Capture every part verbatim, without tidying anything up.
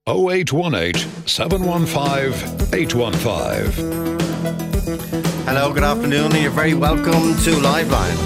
oh eight one eight, seven one five, eight one five. Hello, good afternoon, and you're very welcome to Liveline.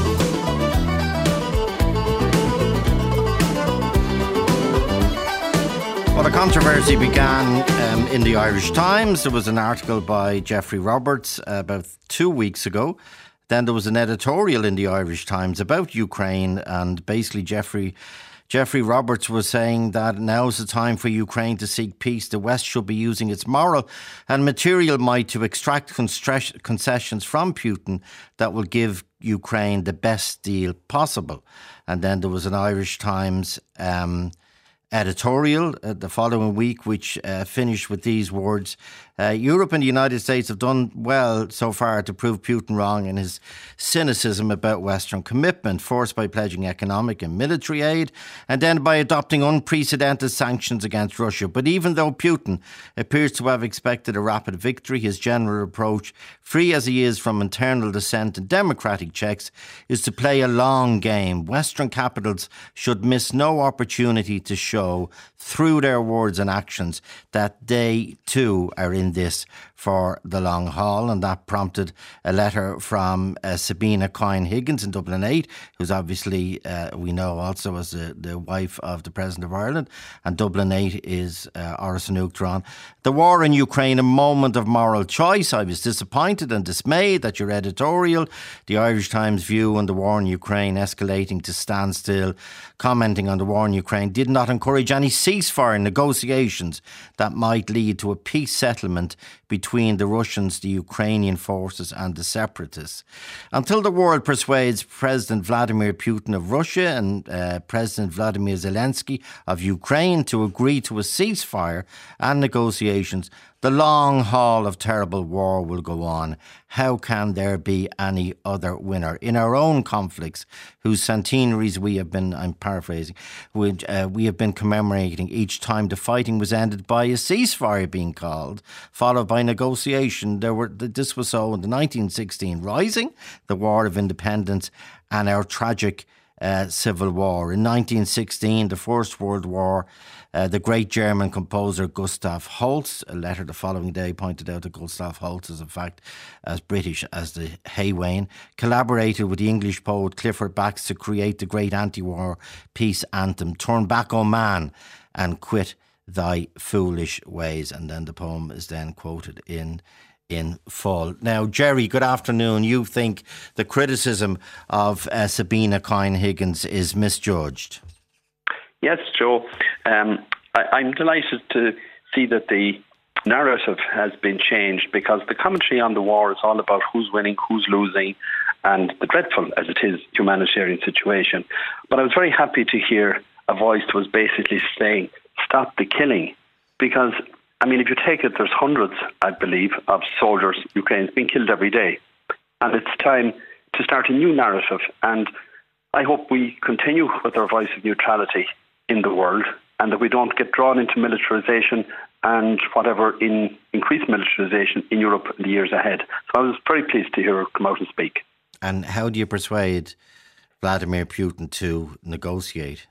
Well, the controversy began um, in the Irish Times. There was an article by Geoffrey Roberts uh, about two weeks ago. Then there was an editorial in the Irish Times about Ukraine, and basically Geoffrey Geoffrey Roberts was saying that now's the time for Ukraine to seek peace. The West should be using its moral and material might to extract concessions from Putin that will give Ukraine the best deal possible. And then there was an Irish Times um, editorial uh, the following week, which uh, finished with these words. Uh, Europe and the United States have done well so far to prove Putin wrong in his cynicism about Western commitment, first by pledging economic and military aid, and then by adopting unprecedented sanctions against Russia. But even though Putin appears to have expected a rapid victory, his general approach, free as he is from internal dissent and democratic checks, is to play a long game. Western capitals should miss no opportunity to show, through their words and actions, that they too are in this for the long haul. And that prompted a letter from uh, Sabina Coyne-Higgins in Dublin eight, who's obviously, uh, we know also as the, the wife of the President of Ireland, and Dublin eight is uh, Orison Uachtaráin. The war in Ukraine, a moment of moral choice. I was disappointed and dismayed that your editorial, the Irish Times view on the war in Ukraine escalating to standstill, commenting on the war in Ukraine, did not encourage any ceasefire negotiations that might lead to a peace settlement between the Russians, the Ukrainian forces and the separatists. Until the world persuades President Vladimir Putin of Russia and uh, President Vladimir Zelensky of Ukraine to agree to a ceasefire and negotiations, the long haul of terrible war will go on. How can there be any other winner? In our own conflicts, whose centenaries we have been, I'm paraphrasing, which, uh, we have been commemorating each time the fighting was ended by a ceasefire being called, followed by negotiation. There were This was so in the nineteen sixteen Rising, the War of Independence, and our tragic uh, Civil War. In nineteen sixteen, the First World War, Uh, the great German composer Gustav Holst, a letter the following day pointed out that Gustav Holst is in fact as British as the Hay-Wain, collaborated with the English poet Clifford Bax to create the great anti-war peace anthem, Turn Back, O Man, and Quit Thy Foolish Ways. And then the poem is then quoted in in full. Now, Jerry, good afternoon. You think the criticism of uh, Sabina Coyne-Higgins is misjudged? Yes, Joe. Um, I, I'm delighted to see that the narrative has been changed, because the commentary on the war is all about who's winning, who's losing, and the dreadful, as it is, humanitarian situation. But I was very happy to hear a voice that was basically saying, stop the killing. Because, I mean, if you take it, there's hundreds, I believe, of soldiers, Ukrainians, being killed every day. And it's time to start a new narrative. And I hope we continue with our voice of neutrality in the world, and that we don't get drawn into militarization and whatever in increased militarization in Europe in the years ahead. So I was very pleased to hear her come out and speak. And how do you persuade Vladimir Putin to negotiate?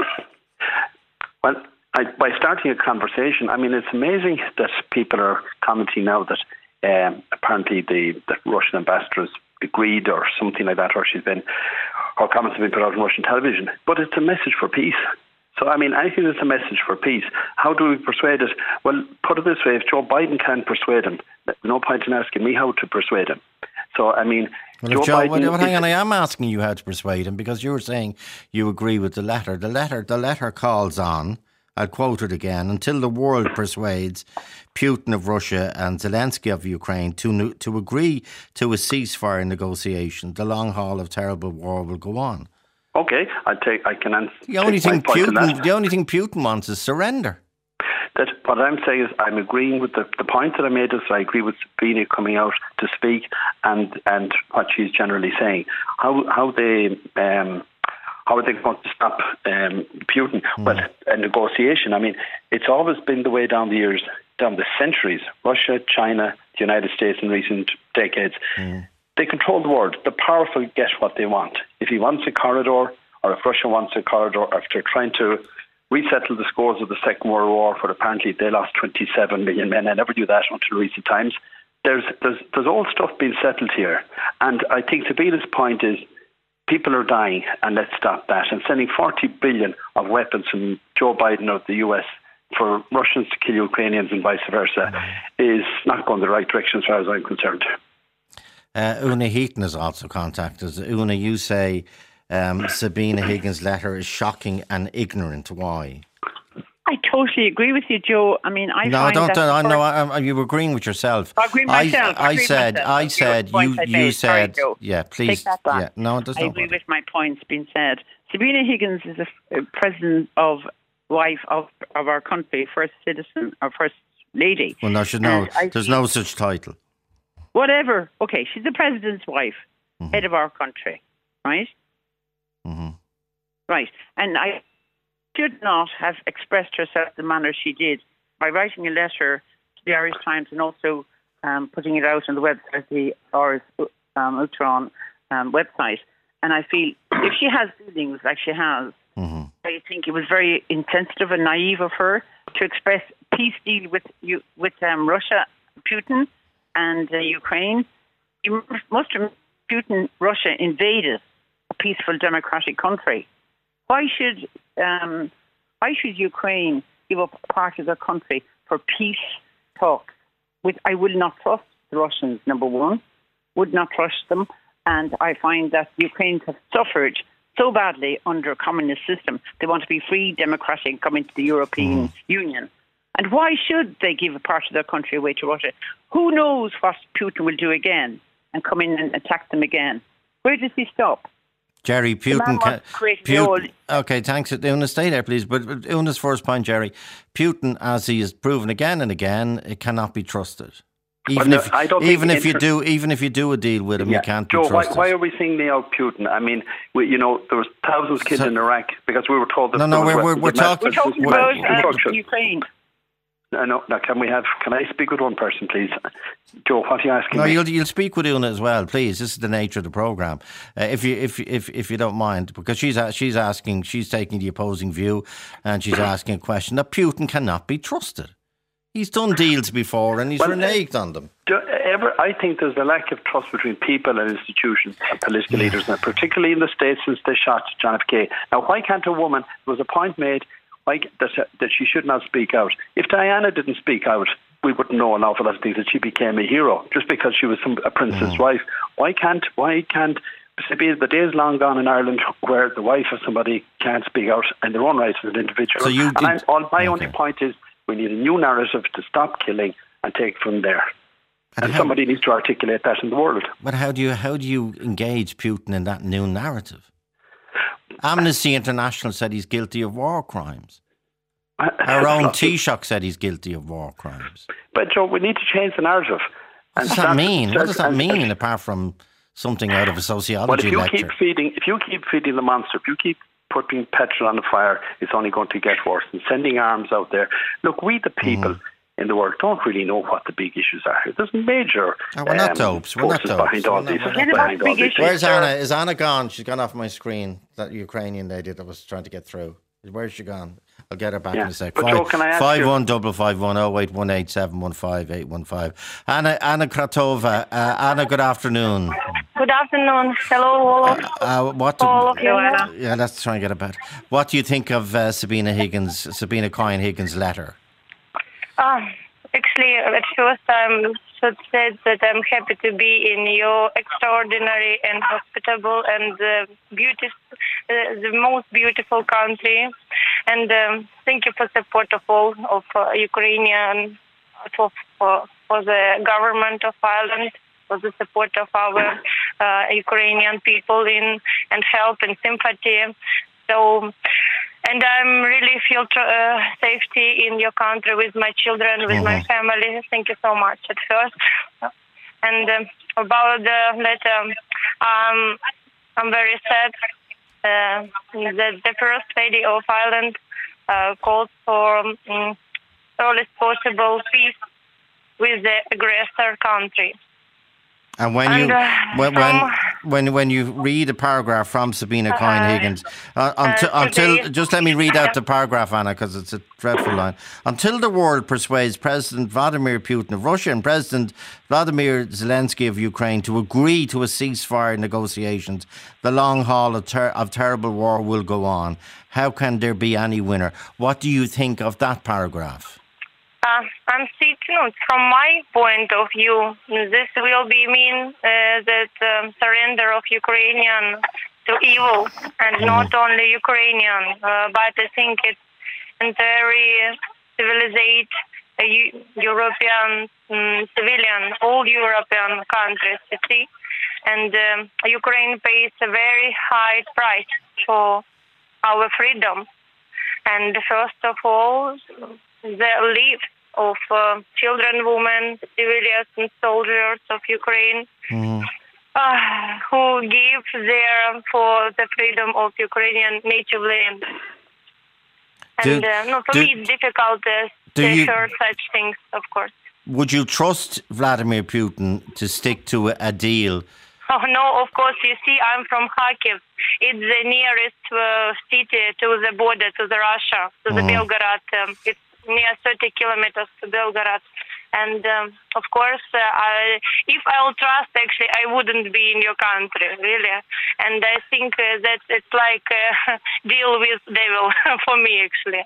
Well, I, by starting a conversation. I mean, it's amazing that people are commenting now that um, apparently the, the Russian ambassador has agreed or something like that, or she's been, her comments have been put out on Russian television. But it's a message for peace. So, I mean, anything that's a message for peace, how do we persuade it? Well, put it this way, if Joe Biden can't persuade him, there's no point in asking me how to persuade him. So, I mean, well, Joe Joe, Biden... Well, hang on, I am asking you how to persuade him, because you were saying you agree with the letter. The letter, the letter calls on, I'll quote it again, until the world persuades Putin of Russia and Zelensky of Ukraine to to agree to a ceasefire negotiation, the long haul of terrible war will go on. Okay, I take. I can answer. The only thing Putin, the only thing Putin wants is surrender. That what I'm saying is, I'm agreeing with the, the point that I made. Is I agree with Sabina coming out to speak and and what she's generally saying. How how they um, how are they going to stop um, Putin? Mm. Well, a negotiation. I mean, it's always been the way down the years, down the centuries. Russia, China, the United States in recent decades. Mm. They control the world. The powerful get what they want. If he wants a corridor, or if Russia wants a corridor, or if they're trying to resettle the scores of the Second World War, where apparently they lost twenty-seven million men. I never knew that until recent times. There's there's there's old stuff being settled here, and I think Sabina's point is people are dying, and let's stop that. And sending forty billion of weapons from Joe Biden of the U S for Russians to kill Ukrainians and vice versa is not going the right direction as far as I'm concerned. Uh, Una Heaton has also contacted us. Una, you say um, Sabina Higgins' letter is shocking and ignorant. Why? I totally agree with you, Joe. I mean, I no, find don't. that I know. I, you were agreeing with yourself. I agree with myself. I, I, I agree said. myself. I said. You. You said. Sorry, yeah. Please. Take that back. Yeah. No, there's I no agree bother. with my points being said. Sabina Higgins is a, a president of wife of of our country, first citizen or first lady. Well, no, she, no. There's no such title. Whatever. Okay, she's the president's wife, mm-hmm. head of our country, right? Mm-hmm. Right, and I should not have expressed herself the manner she did by writing a letter to the Irish Times and also um, putting it out on the website, the Irish um, Ultron um, website. And I feel if she has feelings like she has, mm-hmm. I think it was very insensitive and naive of her to express peace deal with you with um, Russia, Putin, and uh, Ukraine. You must remember Putin, Russia invaded a peaceful democratic country. Why should um, why should Ukraine give up part of their country for peace talks? Which I will not trust the Russians. Number one, would not trust them, and I find that the Ukrainians have suffered so badly under a communist system. They want to be free, democratic, come into the European mm. Union. And why should they give a part of their country away to Russia? Who knows what Putin will do again and come in and attack them again? Where does he stop? Jerry, Putin... Can, Putin okay, thanks. Una, stay there, please. But Una's first point, Jerry, Putin, as he has proven again and again, it cannot be trusted. Even well, if I don't even if you do even if you do a deal with him, yeah. you can't Joe, be trusted. Why, why are we singling out Putin? I mean, we, you know, there was thousands killed so, in Iraq because we were told that. No, no, we're we're, we're, talk, we're talking we're, about uh, Ukraine. No, no, no. Can we have? Can I speak with one person, please? Joe, what are you asking no, me? you'll you'll speak with Una as well, please. This is the nature of the programme. Uh, if you if if if you don't mind, because she's she's asking, she's taking the opposing view, and she's asking a question that Putin cannot be trusted. He's done deals before and he's well, reneged on them. Ever, I think there's a lack of trust between people and institutions and political leaders, and particularly in the States since they shot John F. Kennedy. Now, why can't a woman, there was a point made why, that, that she should not speak out. If Diana didn't speak out, we wouldn't know an awful lot of things, that she became a hero just because she was some, a prince's mm. wife. Why can't, why can't, the days long gone in Ireland where the wife of somebody can't speak out in their own rights as an individual. So you did, and I, all, my okay. only point is, we need a new narrative to stop killing and take from there. And, and how, somebody needs to articulate that in the world. But how do you how do you engage Putin in that new narrative? Amnesty International said he's guilty of war crimes. Our own Taoiseach said he's guilty of war crimes. But Joe, we need to change the narrative. What does that mean? What does that mean apart from something out of a sociology well, if you lecture? Keep feeding, if you keep feeding the monster, if you keep putting petrol on the fire, it's only going to get worse. And sending arms out there. Look, we the people mm. in the world don't really know what the big issues are. There's major oh, we're not um, dopes. We're not dopes. behind all these. Behind all these. Where's Anna? Is Anna gone? She's gone off my screen. That Ukrainian lady that was trying to get through. Where's she gone? I'll get her back yeah. in a sec. Five, Joe, can I ask five one double five one oh eight one eight seven one five eight one five. Anna Anna Kratova. Uh, Anna, good afternoon. Good afternoon. Hello, all of, uh, what do, all of you. Anna. Yeah, let's try and get a bit. What do you think of uh, Sabina Higgins, Sabina Coyne Higgins' letter? Uh, actually, at first I should say that I'm happy to be in your extraordinary and hospitable and uh, beautiful, uh, the most beautiful country. And um, thank you for support of all of uh, Ukrainian, for, for for the government of Ireland, for the support of our uh, Ukrainian people in and help and sympathy. So, and I'm really feel tr- uh, safety in your country with my children, with mm-hmm. my family. Thank you so much at first. And um, about the letter, um, I'm very sad uh, that the first lady of Ireland uh, called for um, earliest possible peace with the aggressor country. And when and, you uh, when, from, when when when you read a paragraph from Sabina Coyne-Higgins, uh, until, uh, until today- just let me read out the paragraph, Anna, because it's a dreadful line. Until the world persuades President Vladimir Putin of Russia and President Vladimir Zelensky of Ukraine to agree to a ceasefire negotiations, the long haul of, ter- of terrible war will go on. How can there be any winner? What do you think of that paragraph? Uh, I'm thinking, from my point of view, this will be mean uh, that um, surrender of Ukrainian to evil, and not only Ukrainian, uh, but I think it's entire civilized uh, Eu- European um, civilian, all European countries, you see, and um, Ukraine pays a very high price for our freedom, and first of all, the lives of uh, children, women, civilians and soldiers of Ukraine Mm. uh, who give their for the freedom of Ukrainian native land. And Do- uh, no, for do- me it's difficult uh, do to you- hear such things, of course. Would you trust Vladimir Putin to stick to a, a deal? Oh, no, of course. You see, I'm from Kharkiv. It's the nearest uh, city to the border, to the Russia, to the Mhm. Belgorod. Um, it's near thirty kilometers to Belgorod. And, um, of course, uh, I, if I'll trust, actually, I wouldn't be in your country, really. And I think uh, that it's like a deal with devil for me, actually.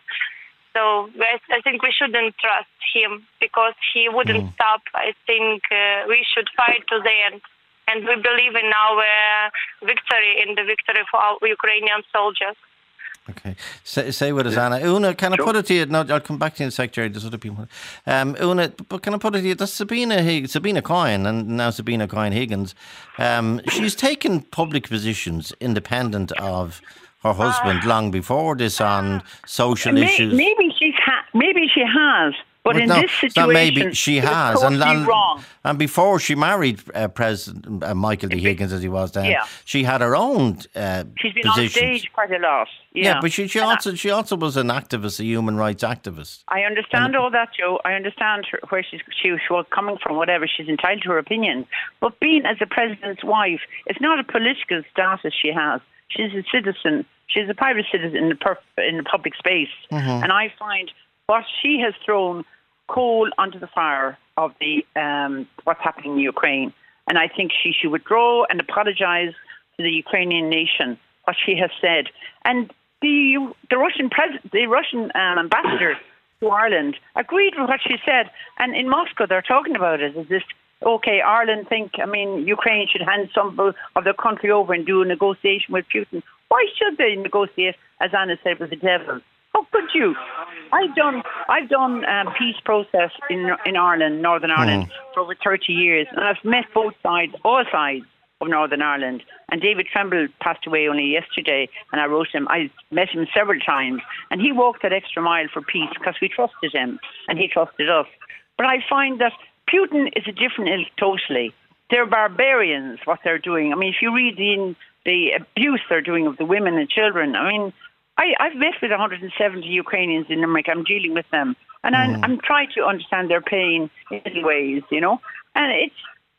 So I, I think we shouldn't trust him because he wouldn't Mm. stop. I think uh, we should fight to the end. And we believe in our uh, victory, in the victory for our Ukrainian soldiers. Okay. Say, say with us, Anna. Una, can I put it to you? No, I'll come back to you in a sec, Jerry. There's other people. Um, Una, but can I put it to you? That's Sabina, Hig- Sabina Coyne, and now Sabina Coyne-Higgins. Um, she's taken public positions independent of her husband long before this on social May- issues. Maybe she's ha- maybe she has, but Well, in no, this it's not situation, maybe she it was has, totally and, and wrong. and before she married uh, President uh, Michael D. Higgins, as he was then, Yeah. she had her own uh, She's been positions. on stage quite a lot. Yeah, Yeah, but she, she And I- also she also was an activist, a human rights activist. I understand all that, Joe. I understand her, where she's she, she was coming from. Whatever, she's entitled to her opinion. But being as a president's wife, it's not a political status she has. She's a citizen. She's a private citizen in the per, in the public space. And I find what she has thrown coal onto the fire of the um, what's happening in Ukraine. And I think she should withdraw and apologise to the Ukrainian nation what she has said. And the the Russian president, the Russian um, ambassador to Ireland agreed with what she said. And in Moscow, they're talking about it as if, okay, Ireland think, I mean, Ukraine should hand some of their country over and do a negotiation with Putin. Why should they negotiate, as Anna said, with the devil? How could you? I've done I've done um, peace process in in Ireland, Northern Ireland, for over thirty years, and I've met both sides, all sides of Northern Ireland. And David Tremble passed away only yesterday, and I wrote him. I met him several times, and he walked that extra mile for peace because we trusted him, and he trusted us. But I find that Putin is a different ilk totally. They're barbarians, what they're doing. I mean, if you read the the abuse they're doing of the women and children, I mean, I, I've met with one hundred seventy Ukrainians in Limerick. I'm dealing with them. And I'm, I'm trying to understand their pain in many ways, you know. And it's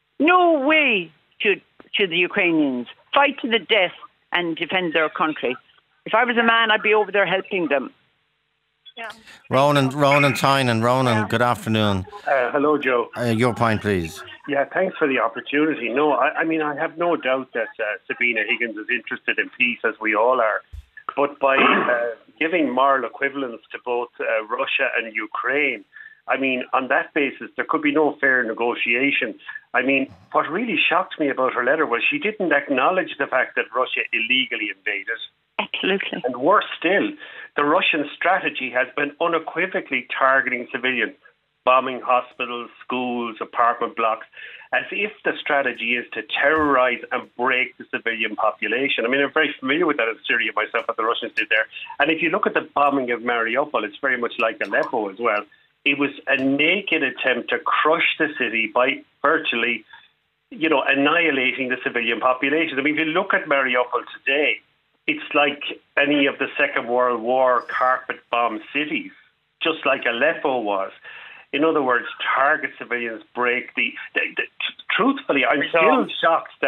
no way should, should the Ukrainians fight to the death and defend their country. If I was a man, I'd be over there helping them. Yeah. Ronan, Ronan Tynan, Ronan, good afternoon. Uh, hello, Joe. Uh, your point, please. Yeah, thanks for the opportunity. No, I, I mean, I have no doubt that uh, Sabina Higgins is interested in peace, as we all are. But by uh, giving moral equivalence to both uh, Russia and Ukraine, I mean, on that basis, there could be no fair negotiation. I mean, what really shocked me about her letter was she didn't acknowledge the fact that Russia illegally invaded. Absolutely. And worse still, the Russian strategy has been unequivocally targeting civilians, bombing hospitals, schools, apartment blocks, as if the strategy is to terrorize and break the civilian population. I mean, I'm very familiar with that in Syria myself, what the Russians did there. And if you look at the bombing of Mariupol, it's very much like Aleppo as well. It was a naked attempt to crush the city by virtually, you know, annihilating the civilian population. I mean, if you look at Mariupol today, it's like any of the Second World War carpet bomb cities, just like Aleppo was. In other words, target civilians, break the... the, the truthfully, I'm still shocked that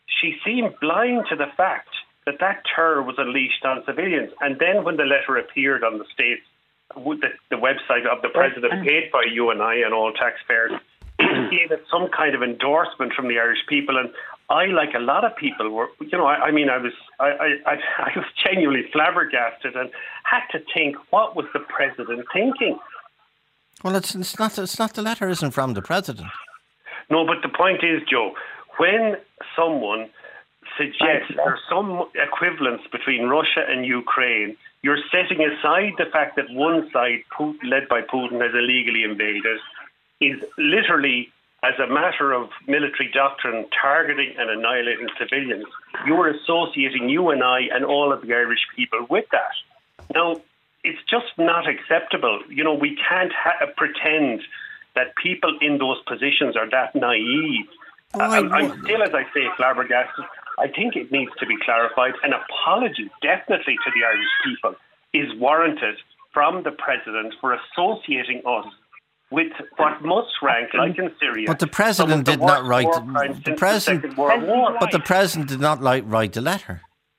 she seemed blind to the fact that that terror was unleashed on civilians. And then when the letter appeared on the States, the, the website of the president, paid by you and I and all taxpayers, it gave it some kind of endorsement from the Irish people. And I, like a lot of people, were, you know, I, I mean, I was, I, I, I was genuinely flabbergasted and had to think, what was the president thinking? Well, it's, it's not. It's not the letter isn't from the president. No, but the point is, Joe, when someone suggests there's some equivalence between Russia and Ukraine, you're setting aside the fact that one side, Putin, led by Putin, has illegally invaded, is literally, as a matter of military doctrine, targeting and annihilating civilians. You're associating you and I and all of the Irish people with that. Now, it's just not acceptable. You know, we can't ha- pretend that people in those positions are that naive. Oh, I'm, I'm still, as I say, flabbergasted. I think it needs to be clarified. An apology, definitely, to the Irish people is warranted from the president for associating us with what must rank, like in Syria. But the president did not write the, the president. the Second World War. But the president did not like, write the letter.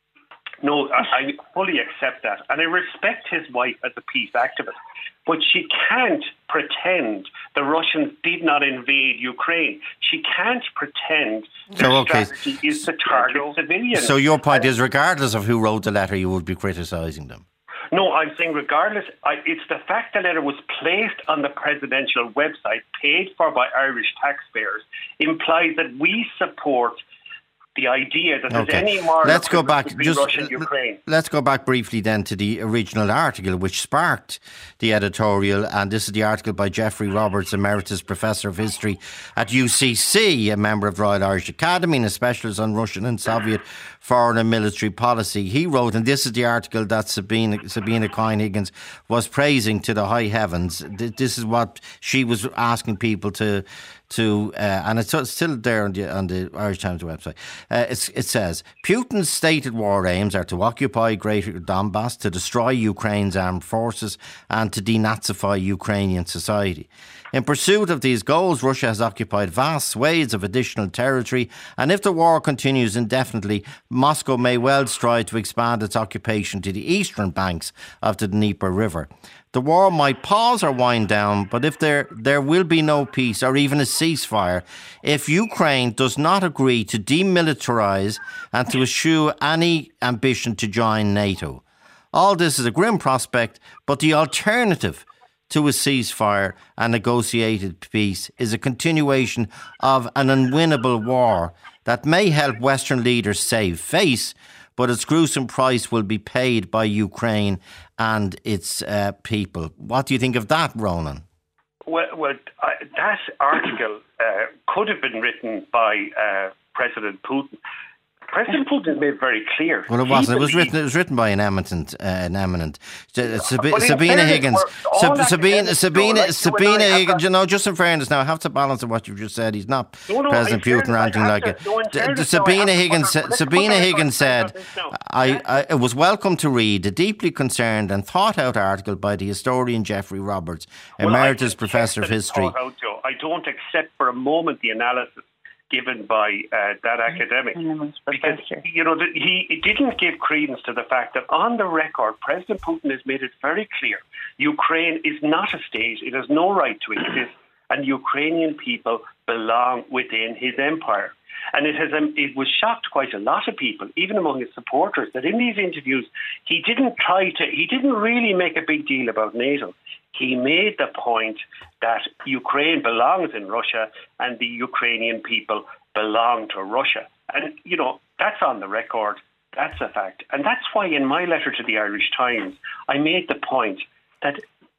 No, I, I fully accept that. And I respect his wife as a peace activist. But she can't pretend the Russians did not invade Ukraine. She can't pretend their so, okay. strategy is to target civilians. So your point is, regardless of who wrote the letter, you would be criticising them? No, I'm saying regardless, I, it's the fact the letter was placed on the presidential website, paid for by Irish taxpayers, implies that we support the idea that there's okay. any more let's go back just Russia and Ukraine. Let's go back briefly then to the original article which sparked the editorial, and this is the article by Geoffrey Roberts, Emeritus Professor of History at U C C, a member of Royal Irish Academy and a specialist on Russian and Soviet foreign and military policy. He wrote, and this is the article that Sabina, Sabina Coyne-Higgins was praising to the high heavens. This is what she was asking people to to, uh, and it's still there on the, on the Irish Times website. Uh, it's, it says, Putin's stated war aims are to occupy Greater Donbass, to destroy Ukraine's armed forces and to denazify Ukrainian society. In pursuit of these goals, Russia has occupied vast swathes of additional territory, and if the war continues indefinitely, Moscow may well strive to expand its occupation to the eastern banks of the Dnieper River. The war might pause or wind down, but if there, there will be no peace or even a ceasefire if Ukraine does not agree to demilitarise and to eschew any ambition to join NATO. All this is a grim prospect, but the alternative to a ceasefire and negotiated peace is a continuation of an unwinnable war that may help Western leaders save face, but its gruesome price will be paid by Ukraine and its uh, people. What do you think of that, Ronan? Well, well I, that article uh, could have been written by uh, President Putin. President Putin made it very clear. Well, it wasn't. It was written. It was written by an eminent, uh, an eminent uh, Sabi- Sabina Higgins. Sab- Sabina, Sabina, right Sabina Higgins. You know, just in fairness, now I have to balance on what you've just said. He's not no, no, President Putin or anything like it. No, D- Sabina Higgins. Sa- Sabina Higgins said, I, I, "It was welcome to read a deeply concerned and thought-out article by the historian Geoffrey Roberts, Emeritus well, Professor of History." Out, I don't accept for a moment the analysis given by uh, that academic, because you know he, he didn't give credence to the fact that on the record, President Putin has made it very clear: Ukraine is not a state; it has no right to exist, and Ukrainian people belong within his empire. And it has um, it was shocked quite a lot of people, even among his supporters, that in these interviews he didn't try to he didn't really make a big deal about NATO. He made the point that Ukraine belongs in Russia and the Ukrainian people belong to Russia. And, you know, that's on the record. That's a fact. And that's why in my letter to the Irish Times, I made the point that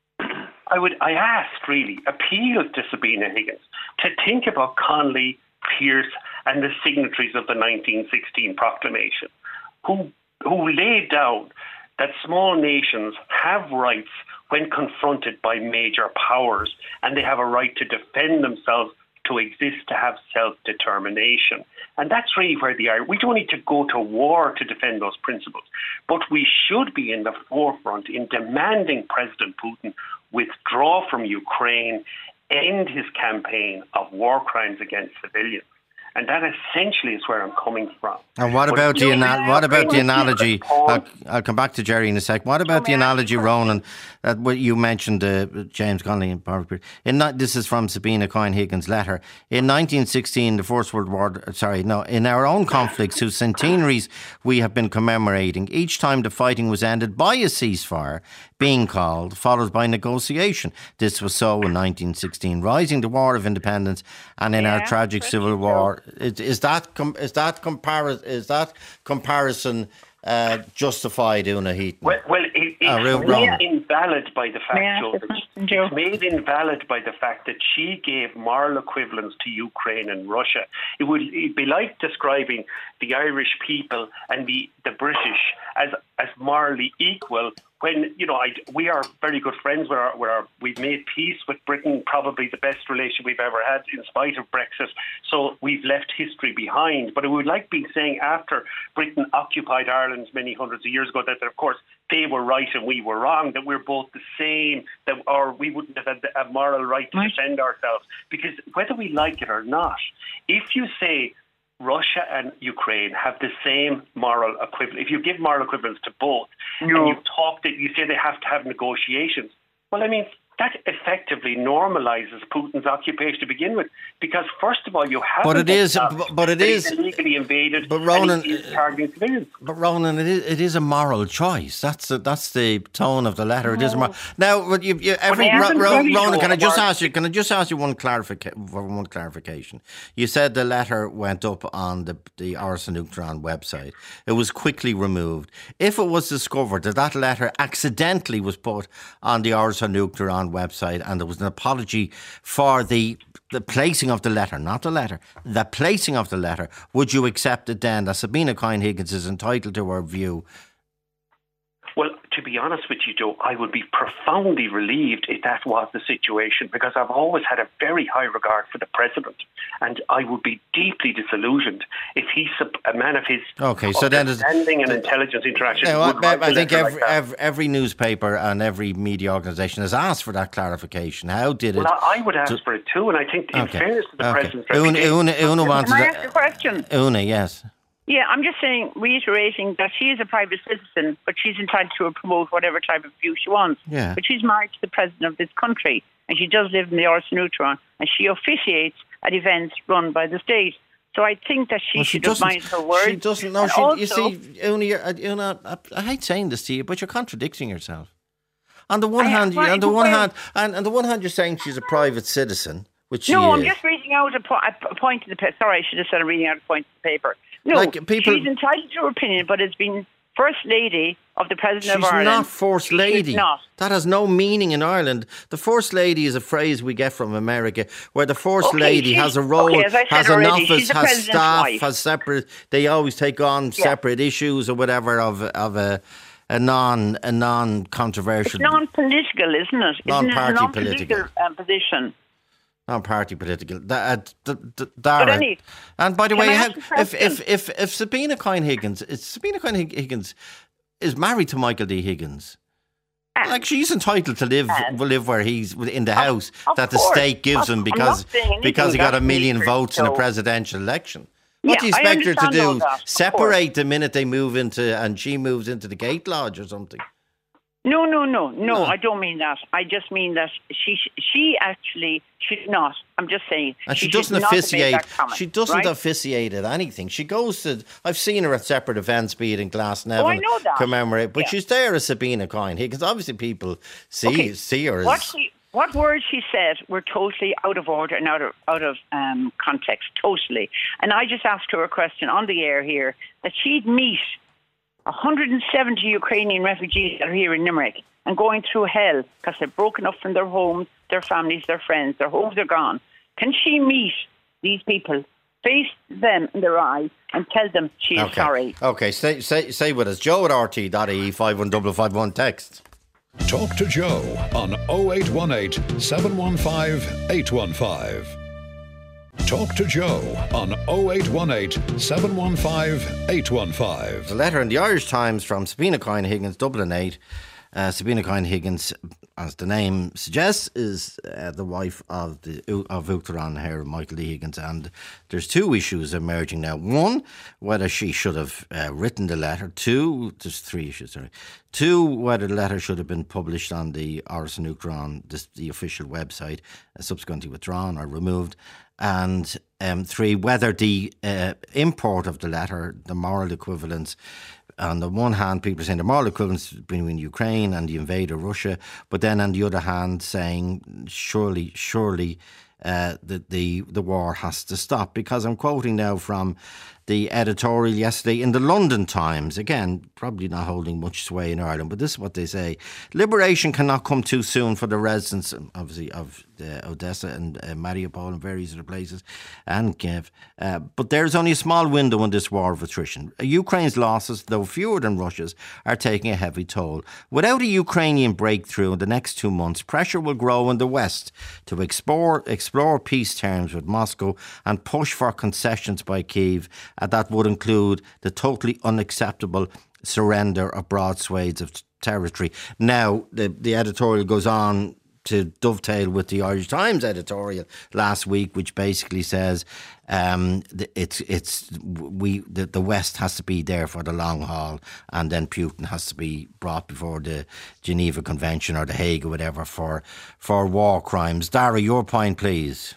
I would, I asked really, appealed to Sabina Higgins to think about Connolly, Pearse and the signatories of the nineteen sixteen proclamation, who who laid down that small nations have rights when confronted by major powers, and they have a right to defend themselves, to exist, to have self-determination. And that's really where the Irish, we don't need to go to war to defend those principles, but we should be in the forefront in demanding President Putin withdraw from Ukraine, end his campaign of war crimes against civilians. And that essentially is where I'm coming from. And what But about the you- ana- what about the analogy? Paul- I'll, I'll come back to Jerry in a sec. What about the analogy, Ronan? That what you mentioned, uh, James Connolly and Barbara. In ni- this is from Sabina Coyne Higgins' letter. In nineteen sixteen, the First World War. Sorry, no. In our own conflicts, whose centenaries we have been commemorating, each time the fighting was ended by a ceasefire being called, followed by negotiation. This was so in nineteen sixteen, rising the War of Independence, and in our Yeah, tragic pretty Civil true. War. Is, is that com- is that compar- is that comparison uh, justified, Una Heaton? Well, well it, it's Oh, real made wrong. invalid by the fact, May I ask Joe, a that- question, Joe? it's made invalid by the fact that she gave moral equivalence to Ukraine and Russia. It would it'd be like describing the Irish people and the, the British as as morally equal. When, you know, I, we are very good friends with our, with our, we've made peace with Britain, probably the best relation we've ever had in spite of Brexit. So we've left history behind. But it would like being saying after Britain occupied Ireland many hundreds of years ago that, that of course, they were right and we were wrong, that we're both the same, that or we wouldn't have had a moral right to Right. defend ourselves. Because whether we like it or not, if you say Russia and Ukraine have the same moral equivalent, if you give moral equivalence to both, No. and you talk that you say they have to have negotiations, well, I mean, that effectively normalises Putin's occupation to begin with, because first of all, you have. But it is- but- but it is- illegally invaded. but Ronan- and he is targeting civilians. But Ronan, it is, it is a moral choice. That's the, that's the tone of the letter. It is a moral. Now, but you, you, every they haven't Ro- Ro- really Ronan, can I just shown ask you? Can I just ask you one clarification? One clarification. You said the letter went up on the the Áras an Uachtaráin website. It was quickly removed. If it was discovered that that letter accidentally was put on the Áras an Uachtaráin website, and there was an apology for the the placing of the letter, not the letter, the placing of the letter, would you accept it then that Sabina Coyne Higgins is entitled to her view? Well, to be honest with you, Joe, I would be profoundly relieved if that was the situation, because I've always had a very high regard for the president, and I would be deeply disillusioned if he's a man of his Okay, so then there's- understanding and intelligence interaction. Now, would I, write a I think letter every, like that. every every newspaper and every media organisation has asked for that clarification. How did it? Well, I I would ask for it too, and I think, in Okay. fairness to the Okay. president's Una, reputation, Una, Una wanted Can I ask a to, question? Una, yes. Yeah, I'm just saying, reiterating that she is a private citizen, but she's entitled to promote whatever type of view she wants. Yeah. But she's married to the president of this country, and she does live in the Áras an Uachtaráin, and she officiates at events run by the state. So I think that she Well, she should have doesn't. mind her words. She doesn't. No, And she, you also- see, Una, you're, uh, Una, I, I hate saying this to you, but you're contradicting yourself. On the one I- hand, you, why- on the one why- hand, and on the one hand, you're saying she's a private citizen, which she No, is. I'm just reading out a, po- a point in the paper. Sorry, I should have said I'm reading out a point in the paper. No, Like, people- she's entitled to her opinion, but it's been First Lady of the President She's of Ireland. not First Lady. She's not. That has no meaning in Ireland. The First Lady is a phrase we get from America, where the First Okay, Lady she's- has a role, okay, as I said has an already, office, she's the has president's staff, wife. has separate. They always take on separate issues or whatever of of a a non a non controversial, It's non-political, isn't it? Isn't Non-party it a non-political political. um, position? non-party political. That, uh, d- d- Dara. any- And by the Can way, I how- ask a if, if question? if if Sabina Coyne Higgins, it's Sabina Coyne Hig- Higgins is married to Michael D. Higgins. And- Like, she's entitled to live And- live where he's in the house of that the course. state gives I'm- him I'm because not saying anything because he got a that's million secret, votes in a so- presidential election. What Yeah, do you I expect her to understand all do? that, of Separate the minute they move into and she moves into the Gate Lodge or something? No, no, no, no, No. I don't mean that. I just mean that she she actually should not. I'm just saying. And she, should doesn't not have made officiate. that comment, She doesn't right? officiate at anything. She goes to. I've seen her at separate events, be it in Glasnevin, Oh, I know that. commemorate. But Yeah. she's there as Sabina Coyne Higgins. Obviously, people see Okay. see her as. What she, what words she said were totally out of order and out of out of um, context, totally. And I just asked her a question on the air here that she'd meet one hundred seventy Ukrainian refugees that are here in Limerick and going through hell because they've broken up from their homes, their families, their friends, their homes are gone. Can she meet these people, face them in their eyes, and tell them she is okay. sorry? Okay, stay, stay, stay with us. Joe at R T dot I E five one five five one text. Talk to Joe on oh eight one eight, seven one five, eight one five. Talk to Joe on oh eight one eight, seven one five, eight one five. The letter in the Irish Times from Sabina Coyne Higgins, Dublin eight. Uh, Sabina Coyne Higgins as the name suggests, is uh, the wife of the of Uachtaráin here, Michael D. Higgins, and there's two issues emerging now. One, whether she should have uh, written the letter. Two, there's three issues, sorry. Two, whether the letter should have been published on the Áras an Uachtaráin, this, the official website, uh, subsequently withdrawn or removed. And um, three, whether the uh, import of the letter, the moral equivalence, on the one hand, people are saying the moral equivalence between Ukraine and the invader Russia, but then on the other hand, saying surely, surely uh, the, the the war has to stop. Because I'm quoting now from the editorial yesterday in the London Times, again, probably not holding much sway in Ireland, but this is what they say. Liberation cannot come too soon for the residents, obviously, of uh, Odessa and uh, Mariupol and various other places, and Kiev. Uh, but there's only a small window in this war of attrition. Ukraine's losses, though fewer than Russia's, are taking a heavy toll. Without a Ukrainian breakthrough in the next two months, pressure will grow in the West to explore, explore peace terms with Moscow and push for concessions by Kyiv. And that would include the totally unacceptable surrender of broad swathes of territory. Now, the, the editorial goes on to dovetail with the Irish Times editorial last week, which basically says um, it's it's we the, the West has to be there for the long haul, and then Putin has to be brought before the Geneva Convention or the Hague or whatever for for war crimes. Dara, your point, please.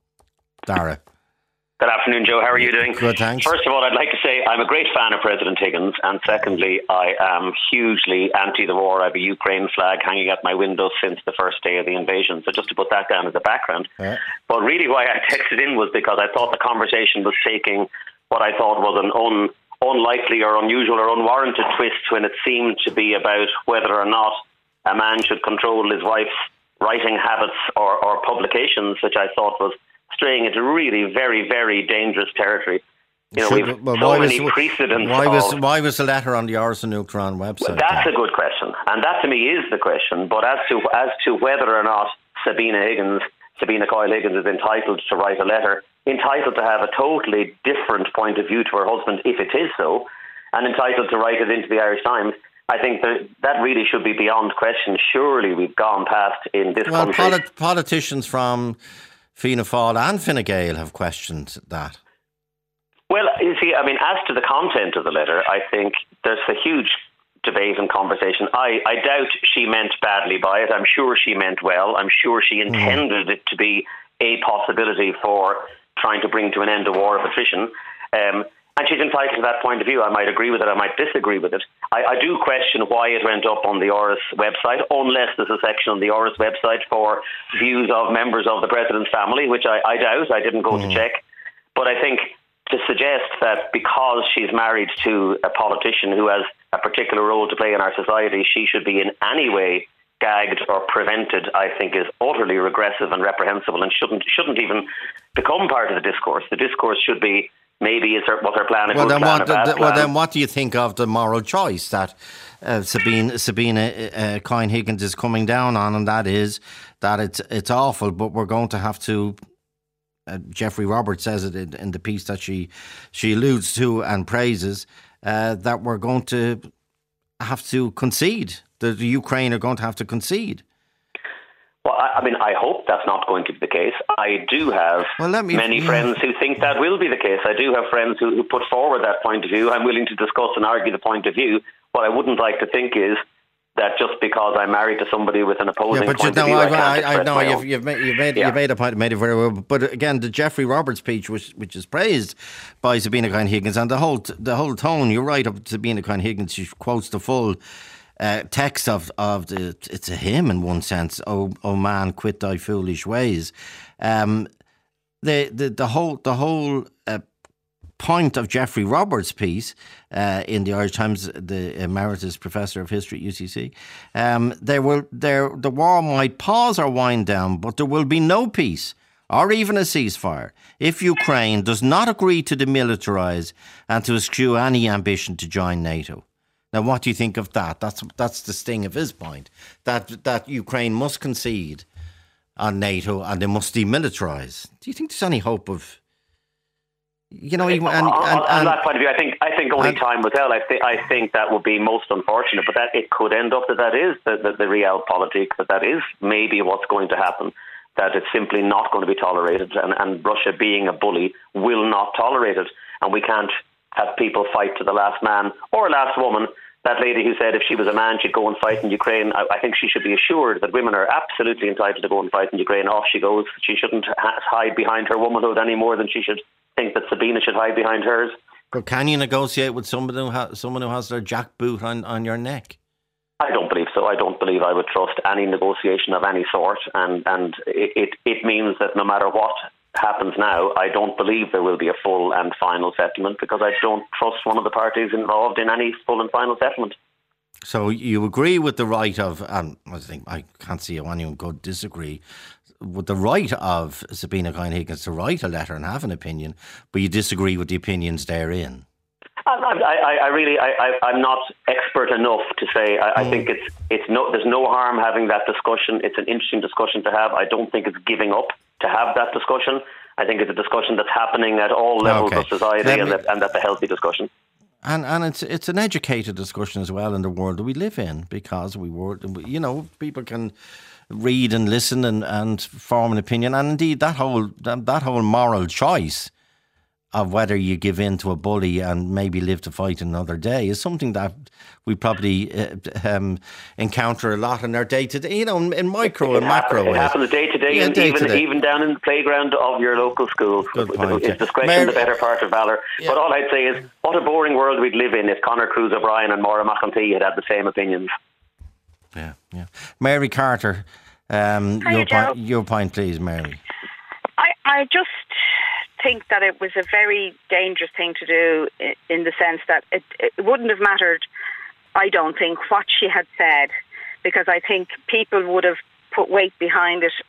Dara. Good afternoon, Joe. How are you doing? Good, thanks. First of all, I'd like to say I'm a great fan of President Higgins, and secondly, I am hugely anti the war. I have a Ukraine flag hanging at my window since the first day of the invasion. So just to put that down as a background. Yeah. But really why I texted in was because I thought the conversation was taking what I thought was an un, unlikely or unusual or unwarranted twist when it seemed to be about whether or not a man should control his wife's writing habits or, or publications, which I thought was straying into really very, very dangerous territory. You know, Should, we've well, so many was, precedents. Why was, of, why was the letter on the Áras an Uachtaráin website? Well, that's then? a good question. And that to me is the question. But as to as to whether or not Sabina Higgins, Sabina Coyle Higgins is entitled to write a letter, entitled to have a totally different point of view to her husband, if it is so, and entitled to write it into the Irish Times, I think that that really should be beyond question. Surely we've gone past in this well, country. Polit- politicians from Fianna Fáil and Fine Gael have questioned that. Well, you see, I mean, as to the content of the letter, I think there's a huge debate and conversation. I, I doubt she meant badly by it. I'm sure she meant well. I'm sure she intended mm. it to be a possibility for trying to bring to an end a war of attrition. Um, and she's entitled to that point of view. I might agree with it. I might disagree with it. I, I do question why it went up on the Áras website, unless there's a section on the Áras website for views of members of the President's family, which I, I doubt. I didn't go mm. to check. But I think to suggest that because she's married to a politician who has a particular role to play in our society, she should be in any way gagged or prevented, I think is utterly regressive and reprehensible and shouldn't shouldn't even become part of the discourse. The discourse should be, maybe is her, was her plan a well, good then plan, what, a bad the, plan? Well, then what do you think of the moral choice that uh, Sabine, Sabina uh, Coyle Higgins is coming down on, and that is that it's it's awful, but we're going to have to, uh, Jeffrey Roberts says it in, in the piece that she, she alludes to and praises, uh, that we're going to have to concede, that the Ukraine are going to have to concede. Well, I, I mean, I hope that's not going to be the case. I do have well, let me, many yeah. friends who think that will be the case. I do have friends who, who put forward that point of view. I'm willing to discuss and argue the point of view. What I wouldn't like to think is that just because I'm married to somebody with an opposing yeah, but point you, of no, view, I, I, can't I, express I know my you've, own. you've made you've made, yeah. you've made a point, made it very well. But again, the Jeffrey Roberts speech, which which is praised by Sabina Coyle Higgins, and the whole the whole tone. You're right, of Sabina Coyle Higgins. She quotes the full uh, text of of the. It's a hymn in one sense. Oh, oh man, quit thy foolish ways. Um, the the the whole the whole. Uh, point of Jeffrey Roberts' piece uh, in the Irish Times, the emeritus professor of history at U C C, um, there will there the war might pause or wind down, but there will be no peace or even a ceasefire if Ukraine does not agree to demilitarise and to eschew any ambition to join NATO. Now, what do you think of that? That's that's the sting of his point, that that Ukraine must concede on NATO and they must demilitarise. Do you think there's any hope of You know, and, and, on, on, and, on that point of view, I think I think only and, time will tell. I think I think that would be most unfortunate, but that it could end up that that is the, the, the realpolitik, that that is maybe what's going to happen. That it's simply not going to be tolerated, and, and Russia, being a bully, will not tolerate it, and we can't have people fight to the last man or last woman. That lady who said if she was a man she'd go and fight in Ukraine, I, I think she should be assured that women are absolutely entitled to go and fight in Ukraine. Off she goes. She shouldn't ha- hide behind her womanhood any more than she should think that Sabina should hide behind hers. But can you negotiate with someone who, ha- someone who has their jackboot on, on your neck? I don't believe so. I don't believe I would trust any negotiation of any sort, and, and it, it, it means that no matter what happens now, I don't believe there will be a full and final settlement, because I don't trust one of the parties involved in any full and final settlement. So you agree with the right of, um, I think I can't see how anyone could disagree, with the right of Sabina Coyne-Higgins to write a letter and have an opinion, but you disagree with the opinions therein. I, I, I really, I, I, I'm not expert enough to say. I, mm. I think it's, it's no, there's no harm having that discussion. It's an interesting discussion to have. I don't think it's giving up to have that discussion. I think it's a discussion that's happening at all levels okay. of society, me, and, that, and that's a healthy discussion. And and it's it's an educated discussion as well in the world that we live in, because we were, you know, people can read and listen and, and form an opinion, and indeed that whole that, that whole moral choice of whether you give in to a bully and maybe live to fight another day is something that we probably uh, um, encounter a lot in our day to day, you know, in micro it and happens, macro ways. It happens day to day, yeah, and day even, to day. even down in the playground of your local school. Good point, it's yeah. discretion Mary, the better part of valour. Yeah. But all I'd say is, what a boring world we'd live in if Conor Cruise O'Brien and Maura McEntee had had the same opinions. Yeah, yeah. Mary Carter, um, Hi, your, Joe. point, your point, please, Mary. I, I just think that it was a very dangerous thing to do, in the sense that it, it wouldn't have mattered, I don't think, what she had said, because I think people would have put weight behind it,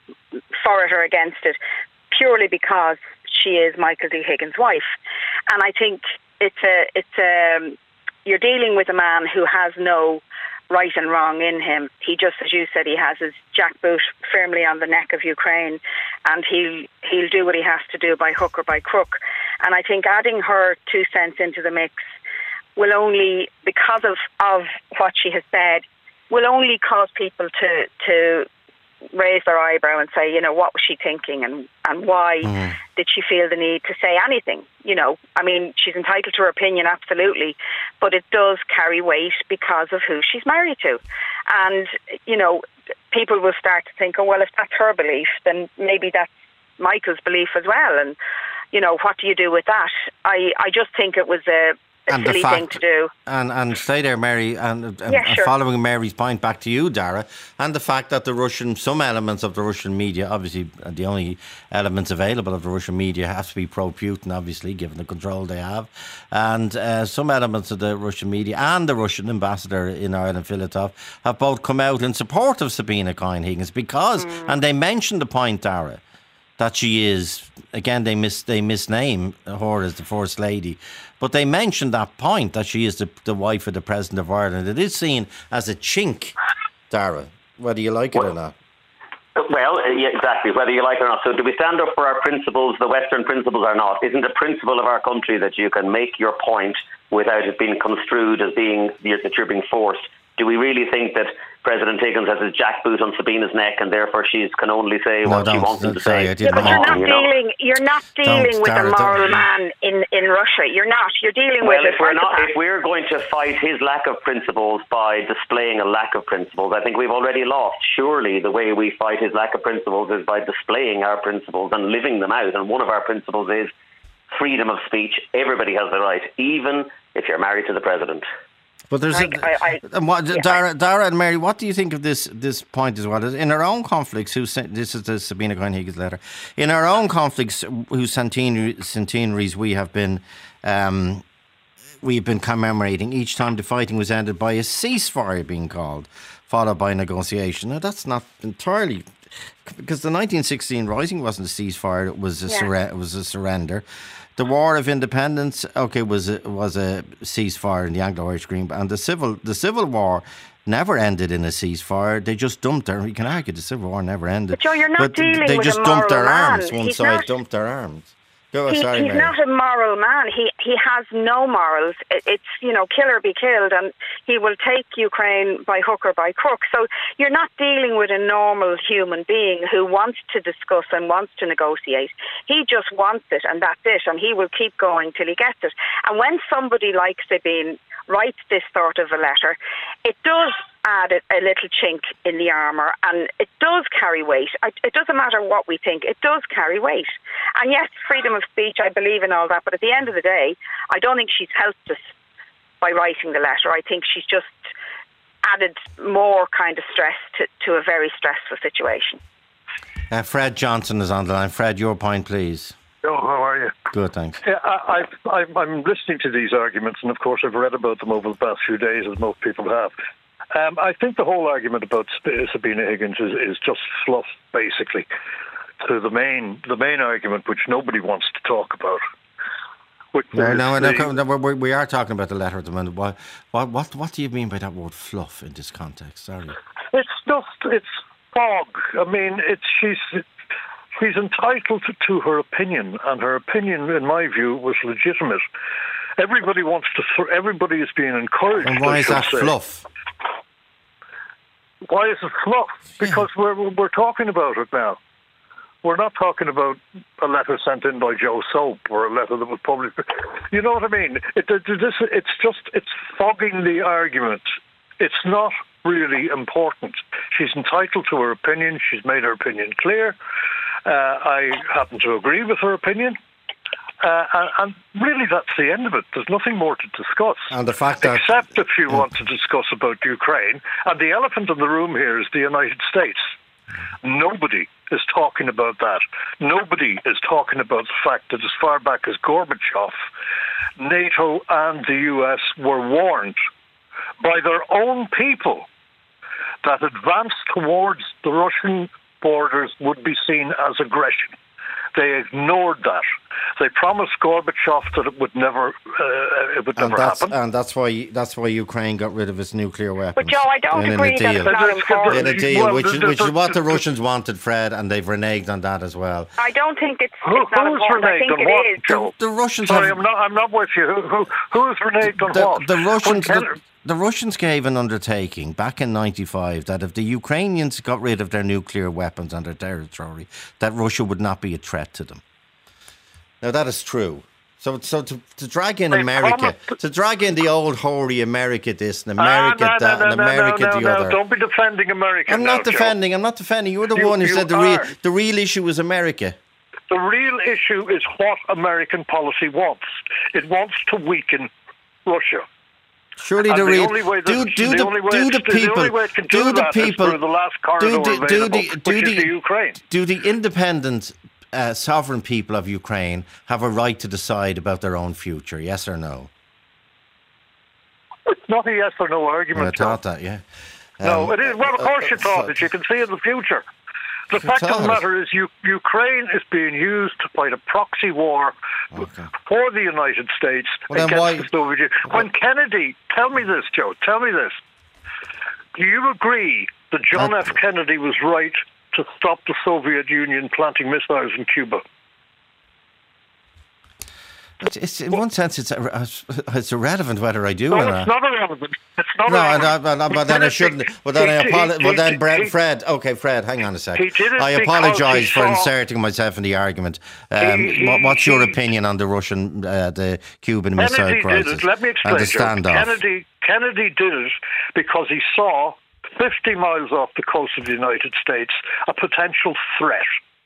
for it or against it, purely because she is Michael D. Higgins' wife. And I think it's a, it's a, you're dealing with a man who has no right and wrong in him. He just, as you said, he has his jackboot firmly on the neck of Ukraine, and he'll he'll do what he has to do by hook or by crook. And I think adding her two cents into the mix will only, because of, of what she has said, will only cause people to to raise their eyebrow and say, you know, what was she thinking, and, and why mm. did she feel the need to say anything? You know, I mean, she's entitled to her opinion, absolutely, but it does carry weight because of who she's married to. And, you know, people will start to think, oh, well, if that's her belief, then maybe that's Michael's belief as well. And, you know, what do you do with that? I, I just think it was a A and silly fact, thing to do. And and stay there, Mary, and, and yeah, sure. following Mary's point back to you, Dara, and the fact that the Russian, some elements of the Russian media, obviously the only elements available of the Russian media have to be pro-Putin, obviously, given the control they have, and uh, some elements of the Russian media and the Russian ambassador in Ireland, Filatov, have both come out in support of Sabina Coyne-Higgins, because, mm. and they mentioned the point, Dara, that she is, again, they mis they misname her as the First Lady, but they mentioned that point, that she is the, the wife of the President of Ireland. It is seen as a chink, Dara, whether you like it well, or not. Well, yeah, exactly, whether you like it or not. So do we stand up for our principles, the Western principles or not? Isn't the principle of our country that you can make your point without it being construed as being that you're being forced? Do we really think that President Higgins has his jackboot on Sabina's neck, and therefore she can only say no, what she wants him to sorry, say? I didn't yeah, but you're not you dealing. Know? You're not dealing Don't, with Dara, a moral don't. man in, in Russia. You're not. You're dealing well, with. if we're not, psychopath. if we're going to fight his lack of principles by displaying a lack of principles, I think we've already lost. Surely, the way we fight his lack of principles is by displaying our principles and living them out. And one of our principles is freedom of speech. Everybody has the right, even if you're married to the president. But there's I, a, I, I, and what, yeah, Dara, Dara and Mary, what do you think of this this point as well? In our own conflicts, who sent, this is the Sabina Coyne-Higgins letter. In our own conflicts, whose centenary, centenaries we have been um, we've been commemorating, each time the fighting was ended by a ceasefire being called, followed by negotiation. Now that's not entirely, because the nineteen sixteen Rising wasn't a ceasefire; it was a yeah. surre- it was a surrender. The War of Independence, okay, was a, was a ceasefire in the Anglo-Irish Green, and the civil the Civil War never ended in a ceasefire. They just dumped their. You can argue the Civil War never ended. But Joe, you're not but dealing they with just a dumped their moral arms. man. One He's side not, dumped their arms. Go, he, sorry, he's Mary. not a moral man. He he has no morals. It, it's, you know, kill or be killed, and he will take Ukraine by hook or by crook. So you're not dealing with a normal human being who wants to discuss and wants to negotiate. He just wants it, and that's it, and he will keep going till he gets it. And when somebody like Sabine writes this sort of a letter, it does add a, a little chink in the armour, and it does carry weight. I, it doesn't matter what we think, it does carry weight. And yes, freedom of speech, I believe in all that, but at the end of the day, I don't think she's helped us by writing the letter. I think she's just added more kind of stress to, to a very stressful situation. Uh, Fred Johnson is on the line. Fred, your point, please. Oh, how are you? Good, thanks. Yeah, I, I, I'm listening to these arguments, and of course I've read about them over the past few days, as most people have. Um, I think the whole argument about Sabina Higgins is, is just fluff, basically, to the main the main argument, which nobody wants to talk about. No, no, no, no, no we, we are talking about the letter at the moment. What, what, what, what do you mean by that word fluff in this context? Sorry. It's just, it's fog. I mean, it's she's she's entitled to, to her opinion, and her opinion, in my view, was legitimate. Everybody wants to. Th- everybody is being encouraged. And why is that say. fluff? Why is it fluff? Because yeah. we're we're talking about it now. We're not talking about a letter sent in by Joe Soap or a letter that was published. You know what I mean? It, it, this, it's just it's fogging the argument. It's not really important. She's entitled to her opinion. She's made her opinion clear. Uh, I happen to agree with her opinion. Uh, and, and really, that's the end of it. There's nothing more to discuss. And the fact that, except if you want to discuss about Ukraine. And the elephant in the room here is the United States. Nobody is talking about that. Nobody is talking about the fact that as far back as Gorbachev, NATO and the U S were warned by their own people that advance towards the Russian borders would be seen as aggression. They ignored that. They promised Gorbachev that it would never, uh, it would and never that's, happen. And that's why that's why Ukraine got rid of its nuclear weapons. But Joe, I don't in agree that it's not important. In a deal, well, which, the, is, the, which the, is what the, the Russians wanted, Fred, and they've reneged on that as well. I don't think it's, who, it's not who's important. I think reneged on it what, is. Joe? The, the Russians. Sorry, have, I'm not. I'm not with you. Who, who, who's reneged on the, what? The Russians. Ken- The, the Russians gave an undertaking back in ninety-five that if the Ukrainians got rid of their nuclear weapons on their territory, that Russia would not be a threat to them. Now that is true. So, so to, to drag in they America, promised. to drag in the old hoary America this and America ah, no, that no, no, and America no, no, the no, other. Don't be defending America. I'm now, not defending. Joe. I'm not defending. You're the you, one who you said the are. real the real issue is America. The real issue is what American policy wants. It wants to weaken Russia. Surely and the, the real only way that, do do the, the, only way do the the people only way it can do, do the that people is through the last corridor do the, do available, the, do which the, is the Ukraine. Do the independent uh, sovereign people of Ukraine have a right to decide about their own future? Yes or no? It's not a yes or no argument. I thought that, yeah. Um, no, it is. Well, of course uh, you thought uh, it. You can see in the future. The You fact of thought the it. matter is, you, Ukraine is being used to fight a proxy war Okay. for the United States Well, then against why- the Soviet Union. When Kennedy, tell me this, Joe, tell me this. Do you agree that John Uh, F. Kennedy was right to stop the Soviet Union planting missiles in Cuba? It's, it's, in one sense, it's it's irrelevant whether I do No, or it's not. not irrelevant. It's not No, and irrelevant. I, but, but then I shouldn't. But then I He- apologize. he- Well, then, he- Brett, he- Fred. Okay, Fred, hang on a second. He did it I because apologise he for saw- inserting myself in the argument. Um, He- he- what, what's your he- opinion on the Russian, uh, the Cuban missile Kennedy crisis did it. Let me explain. and the Joe. standoff? Kennedy, Kennedy did it because he saw fifty miles off the coast of the United States a potential threat.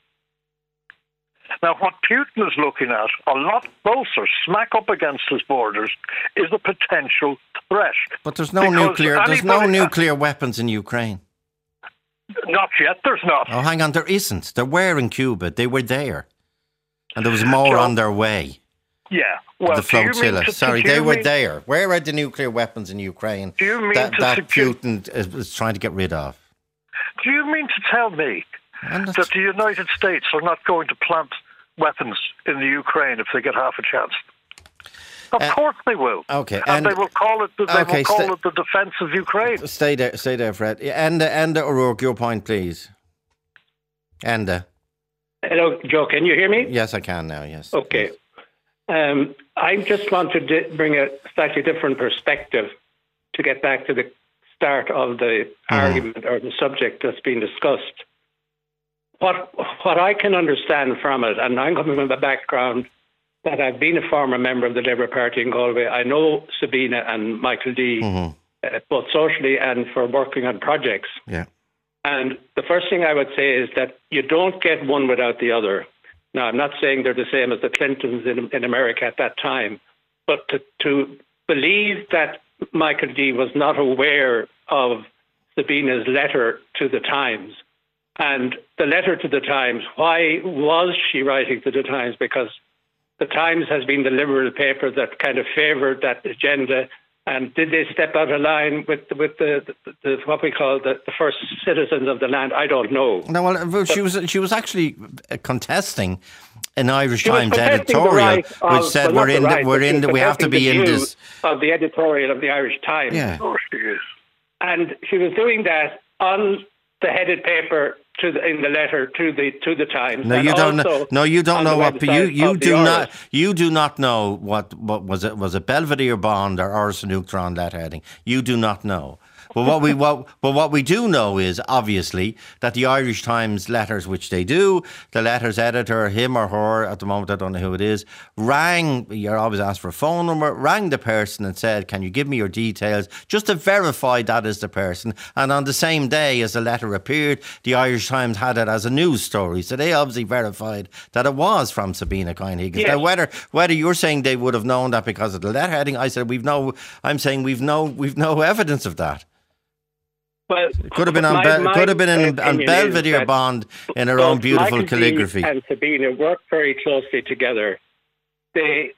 Now, what Putin is looking at, a lot closer, smack up against his borders, is a potential threat. But there's no Because nuclear. There's no anybody- nuclear weapons in Ukraine. Not yet. There's not. Oh, hang on. There isn't. There were in Cuba. They were there, and there was more Joe, on their way. Yeah. Well, the do you mean flotilla. to- Sorry, do you they were mean- there. Where are the nuclear weapons in Ukraine Do you mean that, to that suggest- Putin is, is trying to get rid of? Do you mean to tell me And that's- that the United States are not going to plant weapons in the Ukraine if they get half a chance? Of Uh, course they will. okay, and, and- they will call it. They okay, will call sta- it the defence of Ukraine. Stay there, stay there, Fred. Enda, Enda O'Rourke, your point, please. Enda. Hello, Joe, can you hear me? Yes, I can now, yes. Okay. Um, I just want to di- bring a slightly different perspective to get back to the start of the mm. argument or the subject that's being discussed. What what I can understand from it, and I'm coming from the background that I've been a former member of the Labour Party in Galway. I know Sabina and Michael D, mm-hmm. uh, both socially and for working on projects. Yeah. And the first thing I would say is that you don't get one without the other. Now, I'm not saying they're the same as the Clintons in, in America at that time, but to, to believe that Michael D was not aware of Sabina's letter to the Times, and the letter to the Times, why was she writing to the Times? Because the Times has been the liberal paper that kind of favoured that agenda. And did they step out of line with with the, the, the what we call the, the first citizens of the land? I don't know. No, well, but she was she was actually contesting an Irish Times editorial, of, which said well, we're in right, the, we're in the, we have to be in this of the editorial of the Irish Times. Yeah. Of course she is. And she was doing that on the headed paper to the, in the letter to the to the Times. No, you don't know. No, you don't know what you you do not you do not know what what was it was a Belvedere Bond or Orson Neutron letterheading. You do not know. But what we what but what we do know is obviously that the Irish Times letters, which they do, the letters editor, him or her, at the moment I don't know who it is, rang. You're always asked for a phone number. Rang the person and said, "Can you give me your details?" Just to verify that is the person. And on the same day as the letter appeared, the Irish Times had it as a news story. So they obviously verified that it was from Sabina Coyne-Higgins. Yes. Now, whether whether you're saying they would have known that because of the letterheading, I said we've no. I'm saying we've no we've no evidence of that. Well, it could have been on my, my could have been in, on Belvedere Bond in her own beautiful Michael calligraphy. D and Sabina work very closely together. They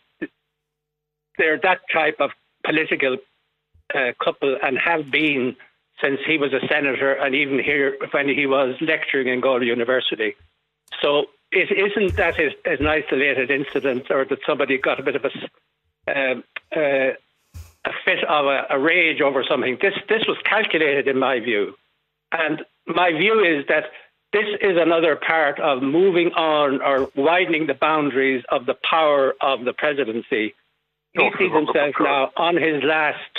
they're that type of political uh, couple and have been since he was a senator and even here when he was lecturing in Galway University. So it isn't that it's an isolated incident or that somebody got a bit of a. Uh, uh, a fit of a, a rage over something. This this was calculated in my view. And my view is that this is another part of moving on or widening the boundaries of the power of the presidency. He sees himself now on his last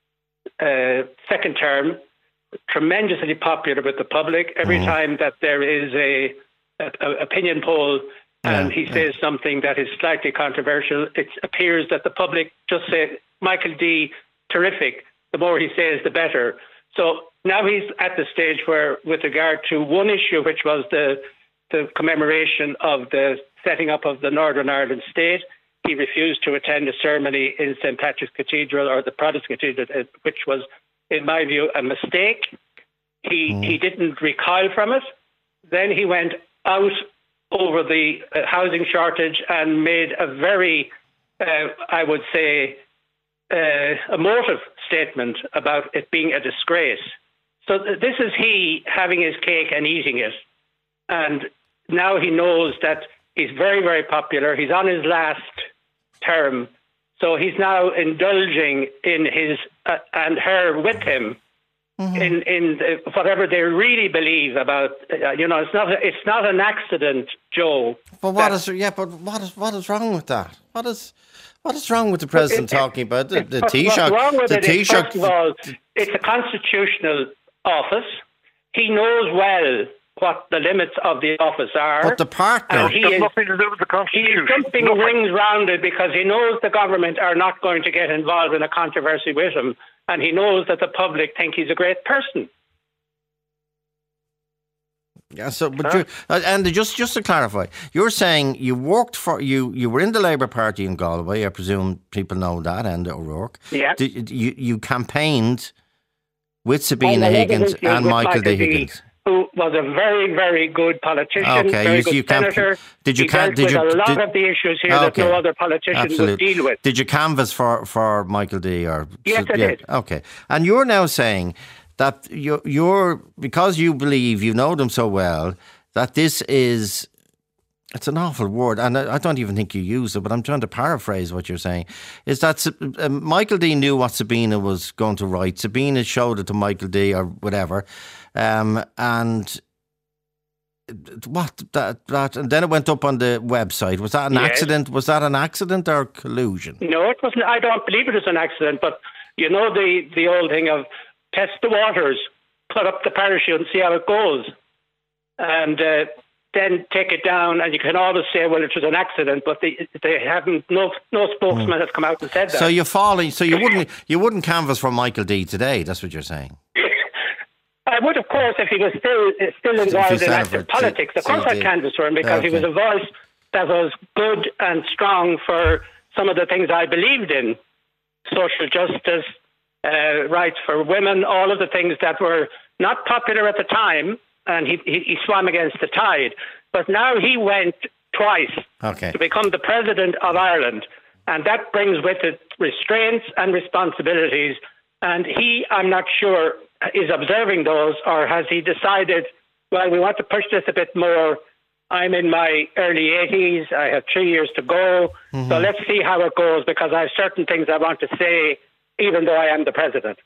uh, second term, tremendously popular with the public. Every mm. time that there is a, a, a opinion poll and yeah, he says yeah. something that is slightly controversial, it appears that the public just say, Michael D, terrific. The more he says, the better. So now he's at the stage where, with regard to one issue, which was the the commemoration of the setting up of the Northern Ireland state, he refused to attend a ceremony in Saint Patrick's Cathedral or the Protestant Cathedral, which was, in my view, a mistake. He mm. he didn't recoil from it. Then he went out over the uh, housing shortage and made a very, uh, I would say, uh, emotive statement about it being a disgrace. So th- this is he having his cake and eating it. And now he knows that he's very, very popular. He's on his last term. So he's now indulging in his, uh, and her with him, Mm-hmm. in in the, whatever they really believe about, uh, you know, it's not a, it's not an accident, Joe. But what is yeah? But what is what is wrong with that? What is what is wrong with the president it, talking about the, the Taoiseach? What's wrong with the it is, Taoiseach, first of all, it's a constitutional office. He knows well what the limits of the office are. But the partner he has is, nothing to do with the Constitution. He's jumping nothing. rings round it because he knows the government are not going to get involved in a controversy with him. And he knows that the public think he's a great person. Yeah. So, but huh? you, and just just to clarify, you're saying you worked for you. You were in the Labour Party in Galway. I presume people know that. And O'Rourke. Yeah. Did, you you campaigned with Sabina Higgins and Michael D. Higgins, who was a very, very good politician, okay, very you, good you senator. Camp- did you he can- dealt did with you, a lot did, of the issues here okay, that no other politician absolutely. would deal with. Did you canvass for, for Michael D? Or yes, so, I yeah, did. Okay, and you're now saying that you're, you're because you believe you know them so well that this is. It's an awful word, and I, I don't even think you use it, but I'm trying to paraphrase what you're saying. Is that uh, Michael D knew what Sabina was going to write. Sabina showed it to Michael D or whatever, um, and what that, that and then it went up on the website. Was that an Yes. accident? Was that an accident or collusion? No, it wasn't. I don't believe it was an accident, but you know the, the old thing of test the waters, put up the parachute and see how it goes. And uh, then take it down, and you can always say, well, it was an accident, but they they haven't, no no spokesman mm. has come out and said that. So you're falling, so you wouldn't you wouldn't canvass for Michael D today, that's what you're saying? I would, of course, if he was still still involved in active politics. Of course, I'd canvass for him because okay. he was a voice that was good and strong for some of the things I believed in: social justice, uh, rights for women, all of the things that were not popular at the time, and he he, he swam against the tide. But now he went twice okay. to become the president of Ireland, and that brings with it restraints and responsibilities. And he, I'm not sure, is observing those, or has he decided, well, we want to push this a bit more. I'm in my early eighties. I have three years to go. Mm-hmm. So let's see how it goes, because I have certain things I want to say, even though I am the president.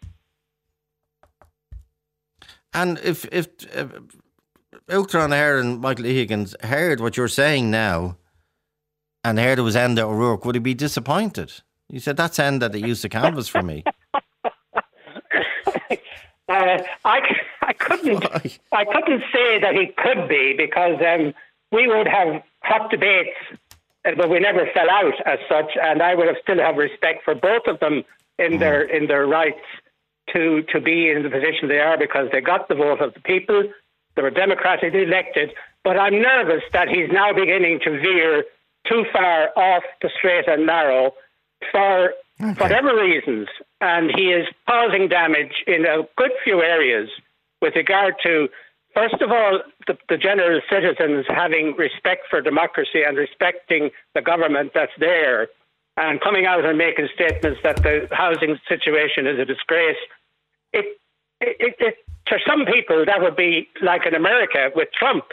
And if if, if Uachtar an Éire and Michael Higgins heard what you're saying now and heard it was Enda O'Rourke, would he be disappointed? You said, that's Enda that used to canvass for me. Uh, I, I couldn't I couldn't say that he could be, because um, we would have hot debates, but we never fell out as such, and I would have still have respect for both of them in mm. their in their rights to to be in the position they are, because they got the vote of the people, they were democratically elected. But I'm nervous that he's now beginning to veer too far off the straight and narrow for okay. whatever reasons. And he is causing damage in a good few areas with regard to, first of all, the, the general citizens having respect for democracy and respecting the government that's there, and coming out and making statements that the housing situation is a disgrace. It, it, it, it, to some people, that would be like in America with Trump,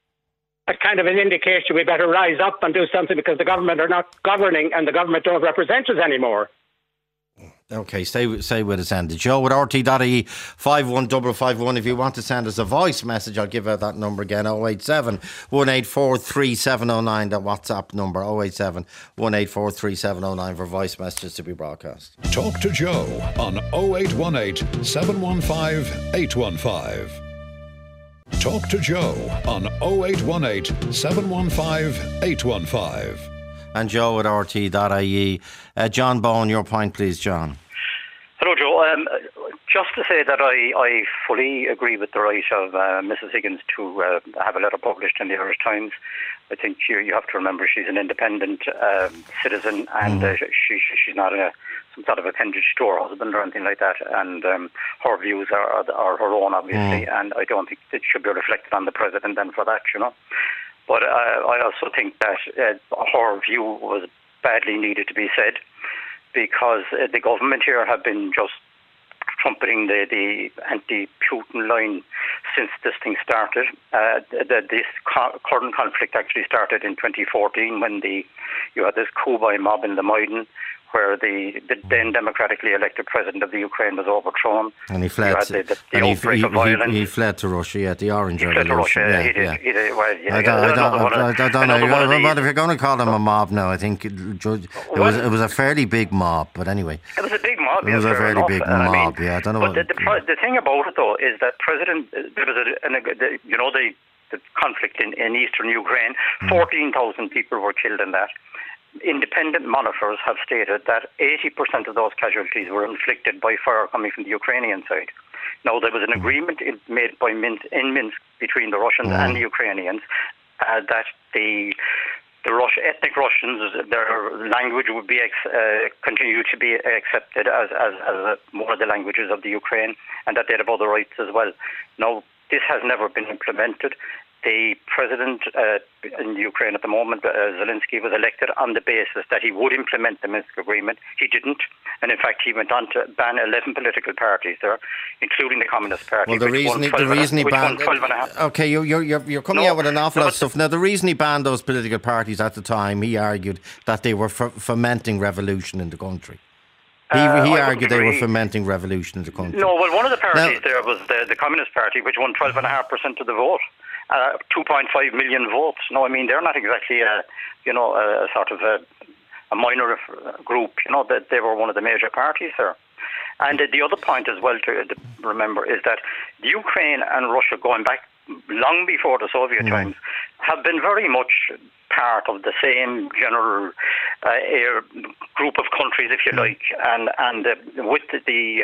a kind of an indication we better rise up and do something because the government are not governing and the government don't represent us anymore. Okay, stay, stay with us, Andy. Joe with R T dot I E five one five five one. If you want to send us a voice message, I'll give out that number again, oh eight seven, one eight four, three seven oh nine, the WhatsApp number, oh eight seven, one eight four, three seven oh nine for voice messages to be broadcast. Talk to Joe on oh eight one eight, seven one five, eight one five. Talk to Joe on oh eight one eight, seven one five, eight one five. And Joe at R T dot I E. Uh, John Bowen, your point, please, John. Hello, Joe. Um, just to say that I, I fully agree with the right of uh, Missus Higgins to uh, have a letter published in the Irish Times. I think you, you have to remember she's an independent um, citizen, and mm. uh, she, she's not a, some sort of appendage to her husband or anything like that. And um, her views are, are, are her own, obviously, mm. and I don't think it should be reflected on the president then for that, you know. But uh, I also think that uh, her view was badly needed to be said, because uh, the government here have been just trumpeting the, the anti-Putin line since this thing started. Uh, the, this co- current conflict actually started in twenty fourteen when the you had this coup by mob in the Maidan, where the, the then democratically elected president of the Ukraine was overthrown. And he fled. The, the, the and outbreak he, of violence. He, he fled to Russia, yeah, the Orange he Revolution. Fled to Russia, yeah, he did, yeah. He did, well, yeah, I don't, I don't, I don't, I don't know. But if you're going to call them a mob now, I think it, it was it was a fairly big mob. But anyway, it was a big mob. It was yes, a fairly enough. big And mob. I mean, yeah, I don't know. But what, the, the, the thing about it, though, is that President there was a, an, the, you know the the conflict in, in eastern Ukraine. Mm. Fourteen thousand people were killed in that. Independent monitors have stated that eighty percent of those casualties were inflicted by fire coming from the Ukrainian side. Now, there was an agreement in, made by Minsk, in Minsk between the Russians mm. and the Ukrainians uh, that the the Rush, ethnic Russians, their language would be ex, uh, continue to be accepted as, as, as a, one of the languages of the Ukraine, and that they'd have other rights as well. Now, this has never been implemented. The president uh, in Ukraine at the moment, uh, Zelensky, was elected on the basis that he would implement the Minsk agreement. He didn't. And in fact, he went on to ban eleven political parties there, including the Communist Party. Well, the reason he, the reason he banned... Okay, you're, you're, you're coming no, out with an awful no, lot of stuff. Now, the reason he banned those political parties at the time, he argued that they were f- fomenting revolution in the country. He, uh, he argued they were fomenting revolution in the country. No, well, one of the parties now, there was the, the Communist Party, which won twelve point five percent of the vote. uh, two point five million votes. No, I mean, they're not exactly a, you know, a sort of a, a minor group. You know, that they were one of the major parties there. And uh, the other point as well to, to remember is that Ukraine and Russia, going back long before the Soviet mm. times, have been very much part of the same general uh, air group of countries, if you mm. like, and and uh, with the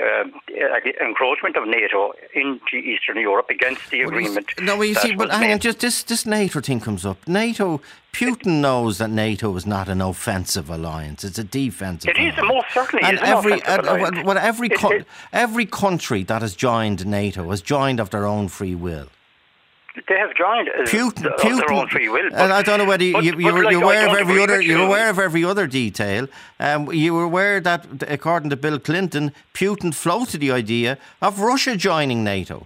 uh, encroachment of NATO into Eastern Europe against the well, agreement. No, well, you see, but hang on, just this this NATO thing comes up. NATO, Putin knows that NATO is not an offensive alliance; it's a defensive. It alliance. is most certainly. And is an every uh, alliance. well, every it, co- it, every country that has joined NATO has joined of their own free will. They have joined uh, Putin, of Putin, their own free will. But, and I don't know whether you, but, you, but you're, like, you're aware of every other. You. You're aware of every other detail. Um, you were aware that, according to Bill Clinton, Putin floated the idea of Russia joining NATO.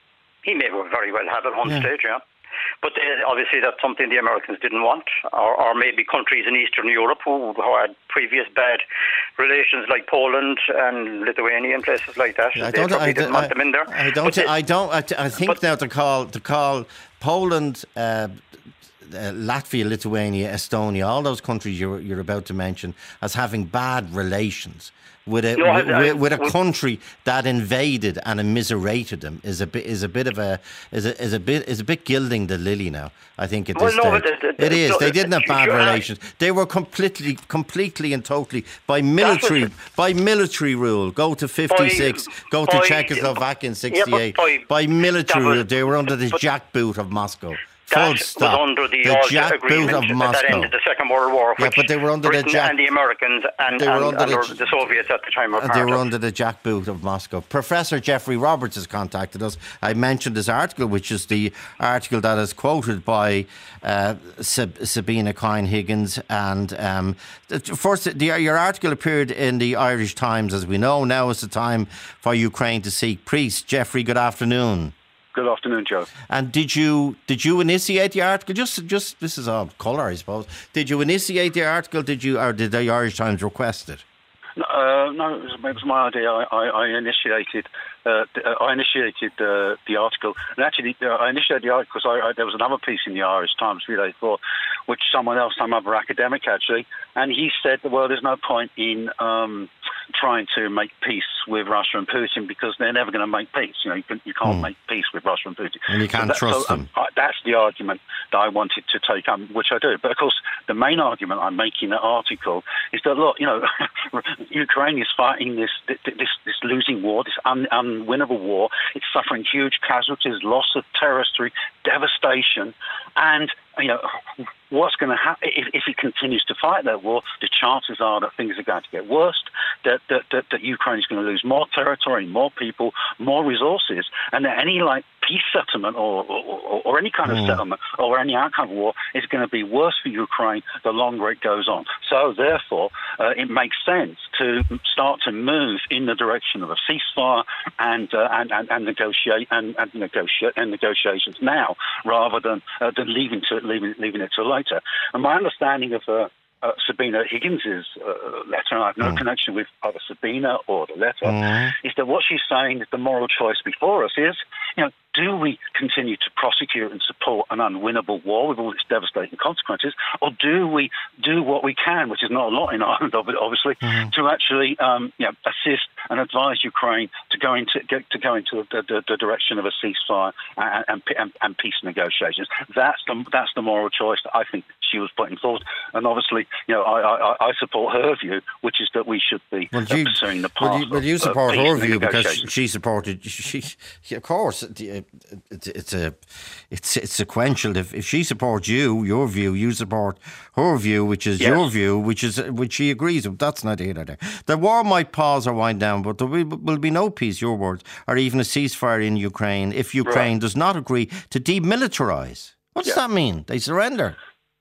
He may very well have at one yeah. stage, yeah. But uh, obviously that's something the Americans didn't want, or, or maybe countries in Eastern Europe who, who had previous bad relations, like Poland and Lithuania and places like that. I they don't, probably I, didn't I, want them in there. I don't. But I don't. I, I think but, now to call to call Poland, uh, uh, Latvia, Lithuania, Estonia, all those countries you're you're about to mention as having bad relations with a no, with, I, I, with a with, country that invaded and immiserated them is a bit is a bit of a is a is a bit is a bit gilding the lily now. I think at this well, no, stage the, the, it is. so, they didn't have bad sure, relations. They were completely, completely and totally by military by military rule. Go to fifty-six. By, go to by, Czechoslovakia in sixty-eight. Yeah, by, by military was, rule, they were under the but, jackboot of Moscow. That Full stop. was under the, the jackboot of Moscow. That ended the Second World War. Yeah, but they were under Britain the jack. and the Americans and, they were and, under and the, the Soviets at the time were and part they were of. under the jackboot of Moscow. Professor Jeffrey Roberts has contacted us. I mentioned this article, which is the article that is quoted by uh, Sab- Sabina Coyne-Higgins. And um, first, the, your article appeared in the Irish Times, as we know. Now is the time for Ukraine to seek peace. Jeffrey, good afternoon. Good afternoon, Joe. And did you did you initiate the article? Just just this is all colour, I suppose. Did you initiate the article? Did you or did the Irish Times request it? No, uh, no, it was, it was my idea. I, I, I initiated. Uh, I initiated uh, the article, and actually, uh, I initiated the article because I, I, there was another piece in the Irish Times a few days before, which someone else, some other academic actually, and he said, "Well, there's no point in um, trying to make peace with Russia and Putin because they're never going to make peace. You know, you, can, you can't mm. make peace with Russia and Putin, and you can't so that, trust so, them." Um, I, that's the argument that I wanted to take up, which I do. But of course, the main argument I'm making in the article is that look, you know, Ukraine is fighting this this this losing war, this un, unwinnable war. It's suffering huge casualties, loss of territory, devastation, and you know what's going to happen if, if it continues to fight that war. The chances are that things are going to get worse. That that that, that Ukraine is going to lose more territory, more people, more resources, and that any like peace settlement or or, or any kind of mm. settlement or any outcome of war is going to be worse for Ukraine the longer it goes on. So therefore, uh, it makes sense to start to move in the direction of a ceasefire and uh, and, and and negotiate and, and negotiate and negotiations now, rather than uh, than leaving to leaving leaving it till later. And my understanding of uh, uh, Sabina Higgins's uh, letter, and I have no mm. connection with either Sabina or the letter, mm. is that what she's saying is the moral choice before us is, you know, do we continue to prosecute and support an unwinnable war with all its devastating consequences, or do we do what we can, which is not a lot in Ireland, obviously, mm-hmm. to actually um, you know, assist and advise Ukraine to go into get, to go into the, the, the direction of a ceasefire and, and, and, and peace negotiations? That's the that's the moral choice that I think she was putting forward, and obviously, you know, I, I, I support her view, which is that we should be well, you, pursuing the path. Well, you, well, you of, support of her view because she supported. She, she, of course. It's, it's a it's it's sequential. If if she supports you, your view, you support her view, which is yes. your view, which is which she agrees with. That's not here there. The war might pause or wind down, but there will, will be no peace. Your words, or even a ceasefire in Ukraine if Ukraine right. does not agree to demilitarize. What does yeah. that mean? They surrender.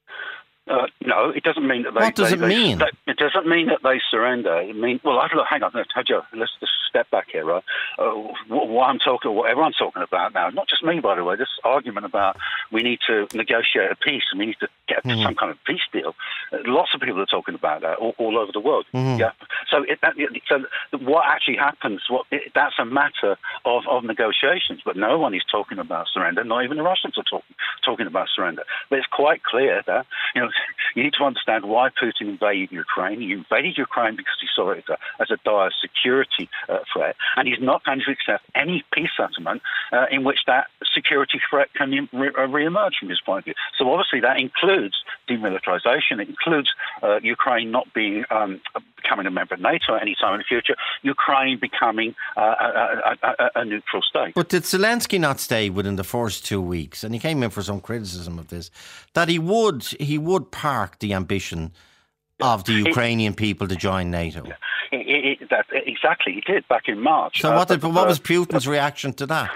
Uh, no, it doesn't mean that they... What does they, it they, mean? They, it doesn't mean that they surrender. It mean, well, I, look, hang on, no, Joe, let's just step back here, right? Uh, what, what I'm talking, what everyone's talking about now, not just me, by the way, this argument about we need to negotiate a peace and we need to get mm-hmm. some kind of peace deal. Uh, lots of people are talking about that all, all over the world. Mm-hmm. Yeah. So, it, that, so what actually happens? What it, that's a matter of, of negotiations. But no one is talking about surrender. Not even the Russians are talking talking about surrender. But it's quite clear that you know you need to understand why Putin invaded Ukraine. He invaded Ukraine because he saw it as a, as a dire security uh, threat, and he's not going to accept any peace settlement uh, in which that security threat can re- re-emerge from his point of view. So obviously that includes demilitarization. It includes uh, Ukraine not being um, becoming a member of NATO at any time in the future. Ukraine becoming uh, a, a, a, a neutral state. But did Zelensky not stay within the first two weeks? And he came in for some criticism of this, that he would he would park the ambition of the Ukrainian people to join NATO. It, it, it, that, exactly, he did back in March. So uh, what, did, but, what was uh, Putin's reaction to that?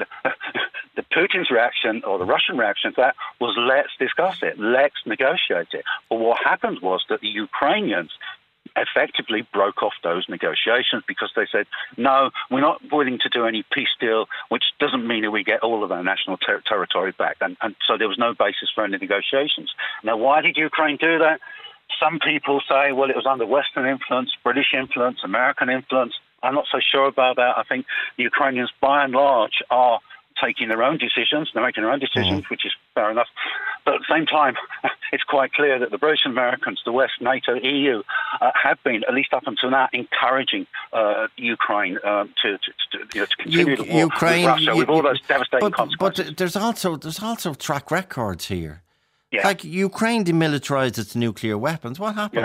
The Putin's reaction, or the Russian reaction to that, was let's discuss it, let's negotiate it. But what happened was that the Ukrainians effectively broke off those negotiations because they said, no, we're not willing to do any peace deal, which doesn't mean that we get all of our national ter- territory back. And, and so there was no basis for any negotiations. Now, why did Ukraine do that? Some people say, well, it was under Western influence, British influence, American influence. I'm not so sure about that. I think the Ukrainians, by and large, are taking their own decisions. They're making their own decisions, mm. which is fair enough. But at the same time, it's quite clear that the British and Americans, the West, NATO, E U, uh, have been, at least up until now, encouraging uh, Ukraine um, to, to, to, you know, to continue U- the war Ukraine, with Russia, you, with all those devastating but, consequences. But there's also, there's also track records here. Yeah. Like Ukraine demilitarized its nuclear weapons. What happened?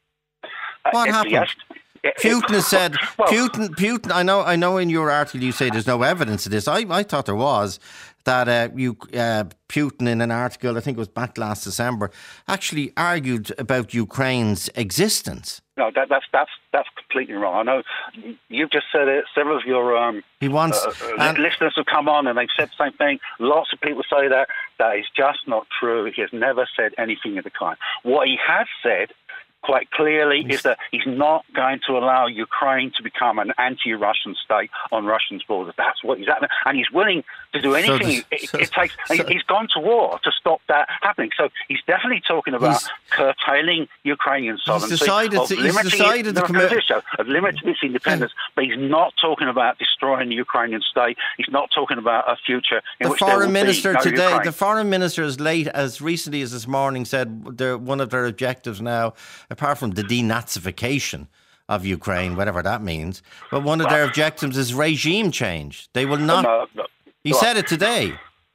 Yeah. What uh, happened? Yes. Putin has said, well, Putin, Putin, I know I know in your article you say there's no evidence of this. I, I thought there was, that uh, you, uh, Putin in an article, I think it was back last December, actually argued about Ukraine's existence. No, that, that's that's that's completely wrong. I know you've just said it. Several of your um, he wants, uh, and, listeners have come on and they've said the same thing. Lots of people say that. That is just not true. He has never said anything of the kind. What he has said quite clearly is that he's not going to allow Ukraine to become an anti-Russian state on Russia's borders. That's what he's at, and he's willing to do anything so it, so, it takes. So, he's gone to war to stop that happening. So he's definitely talking about curtailing Ukrainian sovereignty, he's decided of to, limiting, he's decided it, to commit, of limiting its independence. Yeah. But he's not talking about destroying the Ukrainian state. He's not talking about a future in the which foreign there will minister be no today. Ukraine. The foreign minister, as late as recently as this morning, said one of their objectives now, apart from the denazification of Ukraine, whatever that means, but one of well, their objectives is regime change. They will not. No, no, he said it today.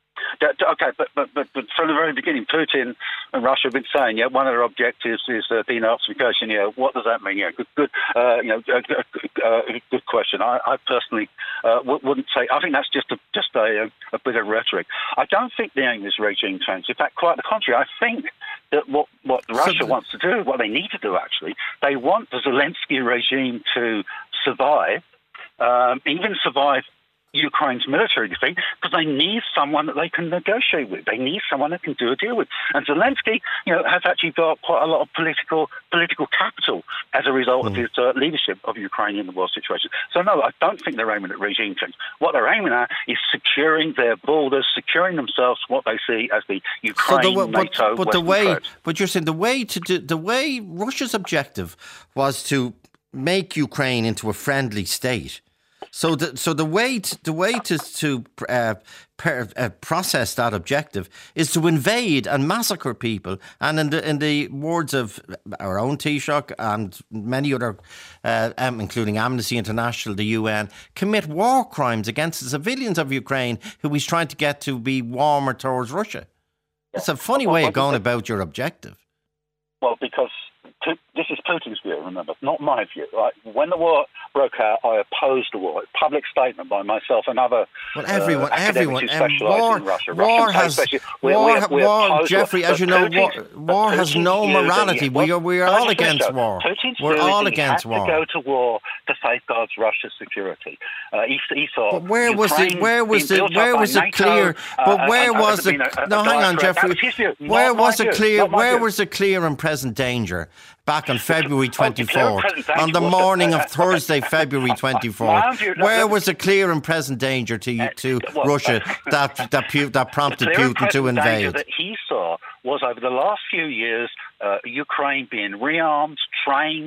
Okay, but, but but but from the very beginning, Putin and Russia have been saying, yeah, one of their objectives is uh, denazification. Yeah, what does that mean? Yeah, good, good uh, you know, uh, uh, good question. I, I personally uh, wouldn't say. I think that's just a just a, a bit of rhetoric. I don't think the aim is regime change. In fact, quite the contrary. I think that what what Russia so, wants to do, what they need to do, actually, they want the Zelensky regime to survive, um, even survive Ukraine's military defeat, because they need someone that they can negotiate with. They need someone that can do a deal with. And Zelensky, you know, has actually got quite a lot of political political capital as a result mm. of his uh, leadership of Ukraine in the war situation. So no, I don't think they're aiming at regime change. What they're aiming at is securing their borders, securing themselves what they see as the Ukraine, so the, but, NATO, but the way, threat. But you're saying the way to do, the way Russia's objective was to make Ukraine into a friendly state. So the so the way to, the way to to uh, per, uh, process that objective is to invade and massacre people, and in the in the words of our own Taoiseach and many other, uh, um, including Amnesty International, the U N, commit war crimes against the civilians of Ukraine who he's trying to get to be warmer towards Russia. It's a funny way of going about your objective. Well, because this is Putin's view, remember, not my view. Right? When the war broke out, I opposed the war. A public statement by myself and other well, everyone, uh, everyone, who specialise war, in Russia. War has, we're, war, we're, we're war Jeffrey, as you know, war, war has no morality. Well, we are, we are all against war. Putin's we're all against he war. Had to go to war to safeguard Russia's security. Uh, he, he saw. But where Ukraine was it? Where was it? Where was it clear? Uh, but where and, was it? A, a no, hang on, Jeffrey. Where was it clear? Where was it clear and present danger? Back on February twenty-fourth, on the morning of Thursday, February twenty-fourth, where was the clear and present danger to to Russia that that, that prompted Putin to invade? That he saw was over the last few years, uh, Ukraine being rearmed, trained,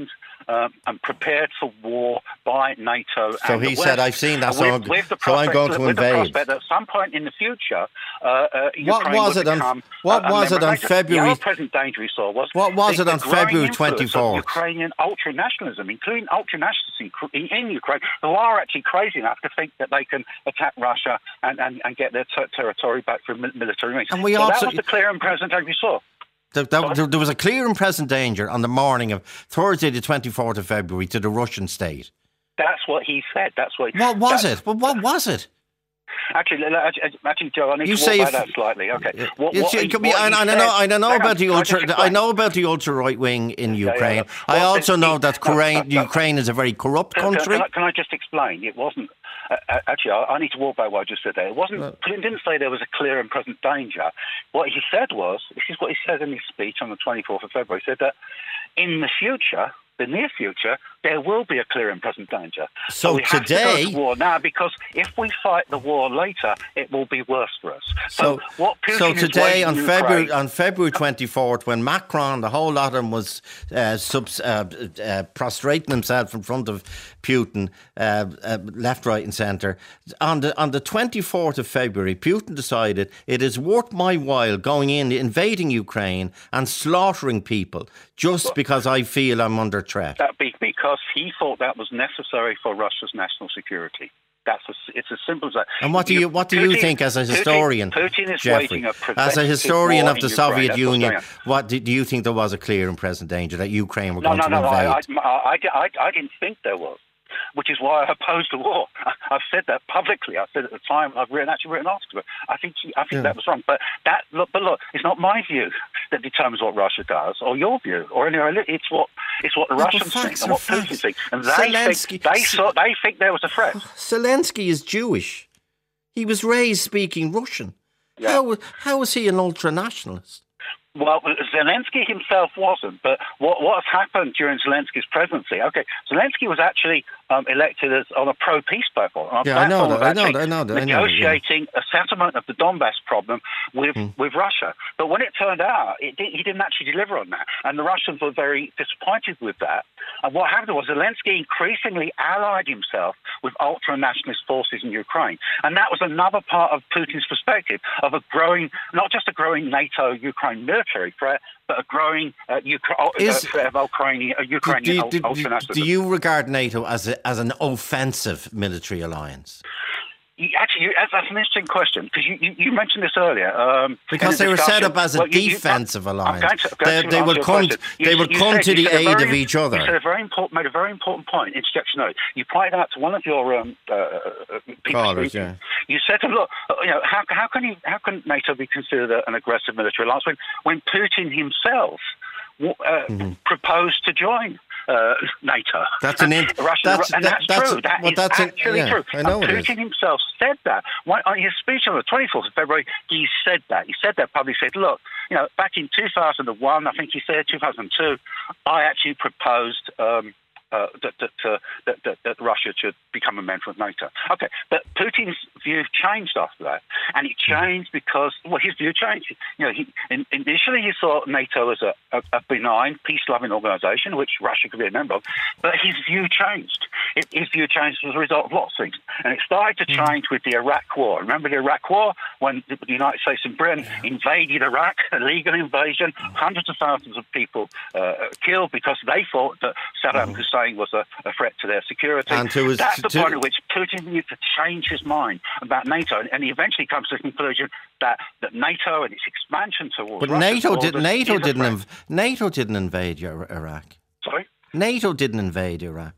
um, and prepared for war by NATO. So and he the said, West, "I've seen that, with, so, I'm, with the so I'm going to with invade." The prospect that at some point in the future, uh, uh, What Ukraine was would it on? become, What uh, was it on NATO. February? The other present danger he saw was What was the, it on the growing February influence of twenty-fourth? Ukrainian ultra-nationalism, including ultra-nationalists in, in Ukraine, who are actually crazy enough to think that they can attack Russia and, and, and get their ter- territory back from military means. And we so also- that was the clear and present danger we saw. There, there, there was a clear and present danger on the morning of Thursday, the twenty-fourth of February, to the Russian state. That's what he said. That's what. What was it? Well, what was it? Actually, actually, Joe, I need You to say walk if- by that slightly. Okay. What, You what see, he- it could be- what and, he and I said- know, and I know Hang on, about the can I ultra. just I explain? know about the ultra right wing in Yeah, yeah, Ukraine. yeah. I Well, also the- know that no, Ukraine, no, no. Ukraine is a very corrupt Can, can, country. can, I, can I just explain? It wasn't. Uh, uh, actually, I, I need to walk back what I just said there. It wasn't. No. He didn't say there was a clear and present danger. What he said was, this is what he said in his speech on the twenty-fourth of February. He said that in the future, the near future, there will be a clear and present danger. So we have today- to go to war now, because if we fight the war later, it will be worse for us. So, So, what Putin so is today waging on in February Ukraine- on February twenty-fourth, when Macron, the whole lot of them was uh, subs, uh, uh, prostrating himself in front of Putin, uh, uh, left, right, and centre. On the on the twenty-fourth of February, Putin decided it is worth my while going in, invading Ukraine, and slaughtering people just because I feel I'm under threat. That be because he thought that was necessary for Russia's national security. That's a, it's as simple as that. And what do you what do you Putin- think as a Putin- historian, Putin is Jeffrey, waging a as a preventative historian war of in the Ukraine. Soviet That's what's Union? going on. What do, do you think there was a clear and present danger that Ukraine were No, going no, to no. I, invade? I, I, I, I didn't think there was, which is why I opposed the war. I've said that publicly. I said at the time. I've written actually written articles about it. I think I think Yeah. that was wrong. But that look, but look, it's not my view that determines what Russia does, or your view, or any other. It's what it's what the Yeah, but Russians think facts and are what Putin facts. thinks, and they Zelensky- think they saw they think there was a threat. Zelensky is Jewish. He was raised speaking Russian. Yeah. How how is he an ultra-nationalist? Well, Zelensky himself wasn't, but what what's happened during Zelensky's presidency? Okay, Zelensky was actually um, elected as on a pro-peace platform. On a Yeah, I know platform of that, I know actually that, I know that, I know that, yeah. Negotiating a settlement of the Donbass problem with Hmm. with Russia. But when it turned out, it did, he didn't actually deliver on that, and the Russians were very disappointed with that. And what happened was Zelensky increasingly allied himself with ultra-nationalist forces in Ukraine, and that was another part of Putin's perspective of a growing, not just a growing NATO-Ukraine military threat, but a growing uh, Ukra- Is- uh, threat of Ukrainian, uh, Do, Ukrainian do, do, do, ultra-nationalism. do you regard NATO as a, as an offensive military alliance? You- Actually, you, that's, that's an interesting question, because you, you, you mentioned this earlier. Um, Because in they the were set discussion. up as a Well, you- you- defensive I'm alliance. going to- I'm They, going to they answer will your come. question. They You- will you come said- to you the said a aid very- of each You other. said a very important, made a very important point. Interjection note. You pointed out to one of your um, uh, uh, people Callers, speaking. yeah. You said to them, look, uh, you know, how, how can you, how can NATO be considered an aggressive military alliance when, when Putin himself uh, Mm-hmm. proposed to join uh, NATO? That's an in- Russia, that's- and that- that's, that's- true. That well, is that's an- actually yeah, true. I know and it is. Putin himself said that. When, on his speech on the twenty-fourth of February, he said that. He said that publicly. He said, look, you know, back in two thousand one, I think he said two thousand two, I actually proposed um, uh, that, that, uh, that, that, that Russia should become a member of NATO. Okay, but Putin's view changed after that, and it changed because, well, his view changed. You know, he, in, initially he saw NATO as a, a, a benign, peace-loving organisation, which Russia could be a member of, but his view changed. It, his view changed as a result of lots of things, and it started to change with the Iraq War. Remember the Iraq War, when the United States and Britain invaded Iraq, a legal invasion, hundreds of thousands of people uh, killed because they thought that Saddam Hussein was a, a threat to their security. And to his- That's the to- point at which Putin needed to change his mind about NATO, and, and he eventually comes to the conclusion that, that NATO and its expansion towards But Russian NATO did. borders NATO is a didn't. threat. Inv- NATO didn't invade Ira- Iraq. Sorry? NATO didn't invade Iraq.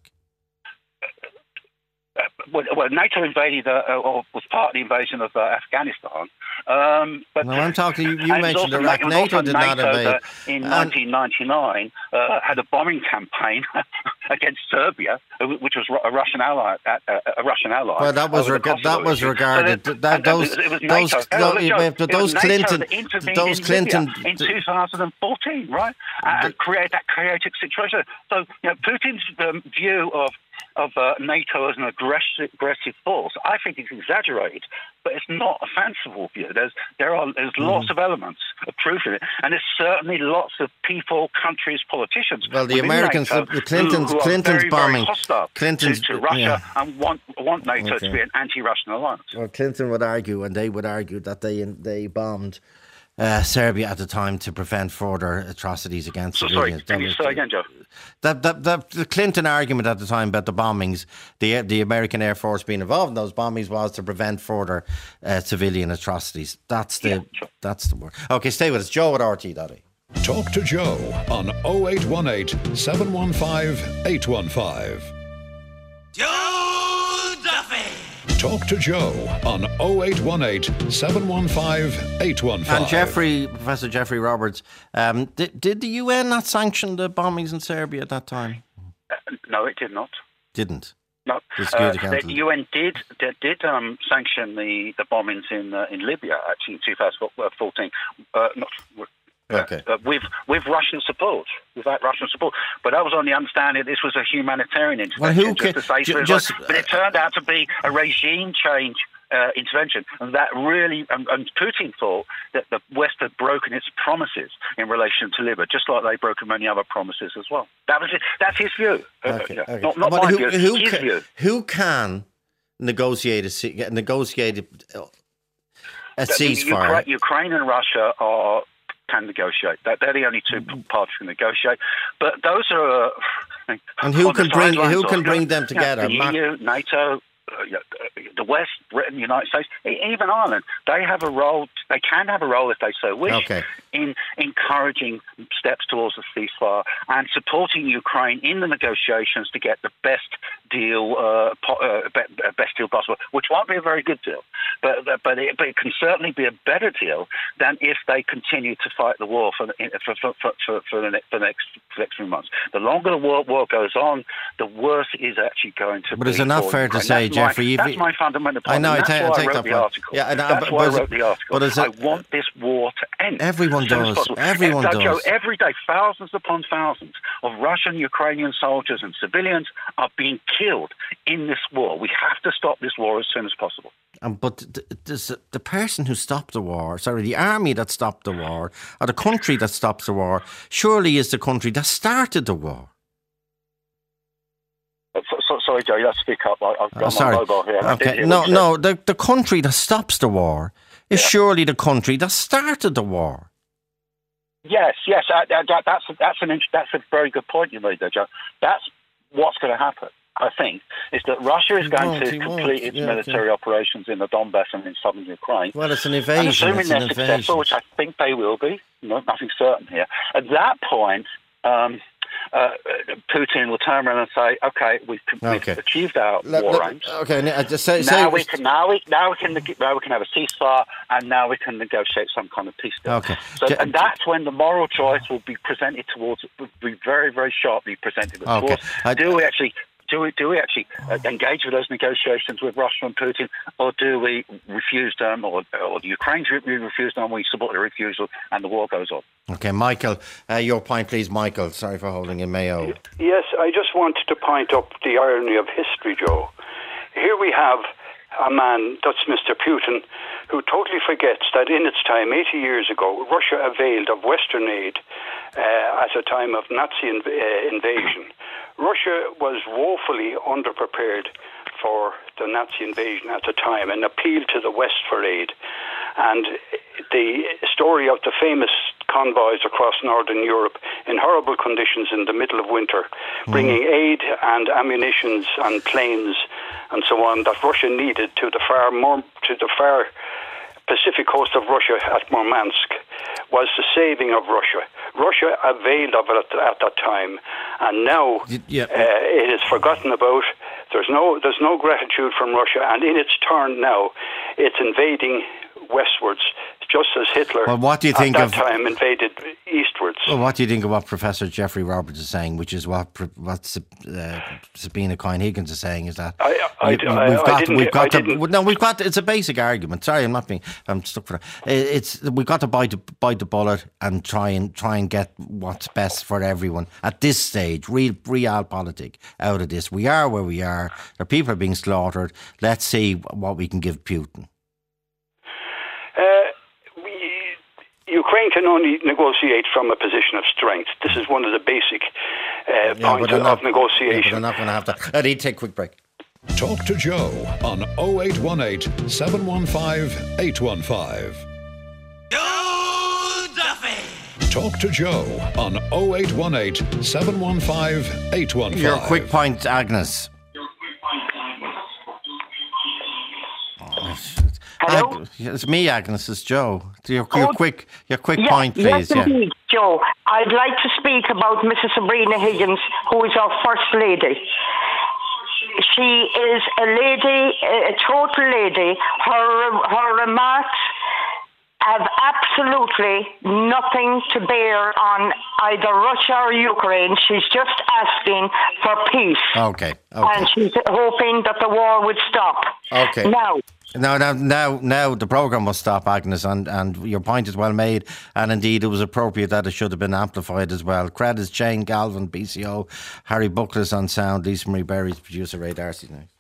Uh, well, well, NATO invaded, uh, or was part of the invasion of uh, Afghanistan. Um, but No, I'm talking. You, you and it was mentioned also Iraq. it was NATO also did not NATO invade. that in And- nineteen ninety-nine uh, had a bombing campaign against Serbia, uh, which was Ru- a Russian ally. Uh, a Russian ally. Well, that was over the reg- that Kosovo was issue. regarded. So that, that- those it was those NATO. no, Oh, look, Joe, but it was those NATO Clinton that intervened those in Clinton Libya in two thousand fourteen, right? And create that chaotic situation. So, you know, Putin's um, view of of uh, NATO as an aggressive, aggressive force, I think it's exaggerated, but it's not a fanciful view. There's there are there's mm. lots of elements of truth in it, and there's certainly lots of people, countries, politicians. Well, the Americans, NATO the Clintons, who, who Clinton's very, bombing, very hostile Clinton's to, to Russia yeah. and want want NATO okay. to be an anti-Russian alliance. Well, Clinton would argue, and they would argue that they they bombed uh, Serbia at the time to prevent further atrocities against so, civilians. Sorry, can you say again, Joe? That, that, that, the Clinton argument at the time about the bombings, the the American Air Force being involved in those bombings, was to prevent further uh, civilian atrocities. That's the yeah, sure. that's the word. Okay, stay with us. Joe at R T dot I E. Talk to Joe on oh eight one eight, seven one five, eight one five. Joe Duffy! Talk to Joe on oh eight one eight, seven one five, eight one five. And Jeffrey, Professor Jeffrey Roberts, um, did, did the U N not sanction the bombings in Serbia at that time? Uh, no, it did not. Didn't? No. The, uh, the U N did did, did um, sanction the, the bombings in uh, in Libya, actually, in two thousand fourteen. Uh, not, Okay. Uh, with with Russian support, without Russian support, but that was on the understanding that this was a humanitarian intervention. Well, who just can, to say ju- so just, like, but it turned out to be a regime change uh, intervention, and that really, and, and Putin thought that the West had broken its promises in relation to Libya, just like they've broken many other promises as well. That was it. That's his view. Okay, uh, okay. Not, not but my who, view. Who his can, view. Who can negotiate a negotiate a, a ceasefire? Ukraine, Ukraine and Russia are. Can negotiate. They're the only two parties who can negotiate. But those are. Uh, and who can bring who can bring them together? Yeah, the E U, NATO, uh, the West, Britain, the United States, even Ireland. They have a role. They can have a role if they so wish okay. in encouraging steps towards a ceasefire and supporting Ukraine in the negotiations to get the best deal, uh, po- uh, best deal possible, which won't be a very good deal, but but it, but it can certainly be a better deal than if they continue to fight the war for the, for, for, for, for, the, next, for the next for the next few months. The longer the war, war goes on, the worse it is actually going to but be. But is it not fair Ukraine. to say, that's Jeffrey? My, that's my fundamental point. I know. I that's take, why I take I wrote that the point. article. Yeah, and, that's but, why but I wrote the article. But is it, I want this war to end. Everyone does. Everyone so, does. Joe, every day, thousands upon thousands of Russian, Ukrainian soldiers and civilians are being killed in this war. We have to stop this war as soon as possible. Um, but the, the, the person who stopped the war, sorry, the army that stopped the war, or the country that stops the war, surely is the country that started the war. So, so, sorry, Joe, you have to speak up. I, I've got uh, sorry. my mobile here. Okay. No, no, the, the country that stops the war is yeah. surely the country that started the war. Yes, yes, uh, that, that's that's an that's a very good point you made there, Joe. That's what's going to happen. I think is that Russia is going to complete its yeah, military okay. operations in the Donbass and in southern Ukraine. Well, it's an invasion. And assuming it's they're an successful, invasion. which I think they will be, no, nothing certain here. At that point, um, uh, Putin will turn around and say, "Okay, we've, okay. we've achieved our let, war let, aims. Okay, uh, just say, now say, we can now we now we can now we can have a ceasefire, and now we can negotiate some kind of peace deal." Okay, so, J- and that's when the moral choice will be presented towards, will be very very sharply presented okay. towards. I, do we actually? Do we do we actually uh, engage with those negotiations with Russia and Putin, or do we refuse them, or, or the Ukrainians refuse them, and we support the refusal, and the war goes on? Okay, Michael, uh, your point, please, Michael. Sorry for holding in Mayo. Yes, I just wanted to point up the irony of history, Joe. Here we have a man, that's Mister Putin, who totally forgets that in its time, eighty years ago, Russia availed of Western aid uh, at a time of Nazi inv- uh, invasion. Russia was woefully underprepared for the Nazi invasion at the time and appealed to the West for aid. And the story of the famous convoys across Northern Europe in horrible conditions in the middle of winter, mm. bringing aid and ammunitions and planes and so on that Russia needed to the far more to the far Pacific coast of Russia at Murmansk, was the saving of Russia. Russia availed of it at, at that time, and now yeah. uh, it is forgotten about. There's no there's no gratitude from Russia, and in its turn now, it's invading westwards just as Hitler well, what do you think at that of, time invaded eastwards. Well, what do you think of what Professor Jeffrey Roberts is saying, which is what what uh, Sabina Coyne-Higgins is saying, is that I, I, we, I, we've got I we've got I to, no we've got it's a basic argument. Sorry, I'm not being I'm stuck for that. It's we've got to bite the, bite the bullet and try and try and get what's best for everyone at this stage. Real realpolitik out of this. We are where we are. The people are being slaughtered. Let's see what we can give Putin. Uh, we, Ukraine can only negotiate from a position of strength. This is one of the basic uh, yeah, points of, not, of negotiation. Yeah, but they're not going to have that. I need to take a quick break. Talk to Joe on oh eight one eight, seven one five, eight one five. Joe Duffy! Talk to Joe on oh eight one eight, seven one five, eight one five. Your quick point, Agnes. Hello? Ag- it's me, Agnes. It's Joe. Your, your oh, quick, your quick yeah, point, please. Yes, yeah. indeed, Joe. I'd like to speak about Missus Sabrina Higgins, who is our First Lady. She is a lady, a total lady. Her her remarks have absolutely nothing to bear on either Russia or Ukraine. She's just asking for peace. Okay. Okay. And she's hoping that the war would stop. Okay. Now. Now, now, now, now, the programme must stop, Agnes, and, and your point is well made. And indeed, it was appropriate that it should have been amplified as well. Credits Jane Galvin, B C O, Harry Buckles on sound, Lisa Marie Berry's producer, Ray Darcy. Now.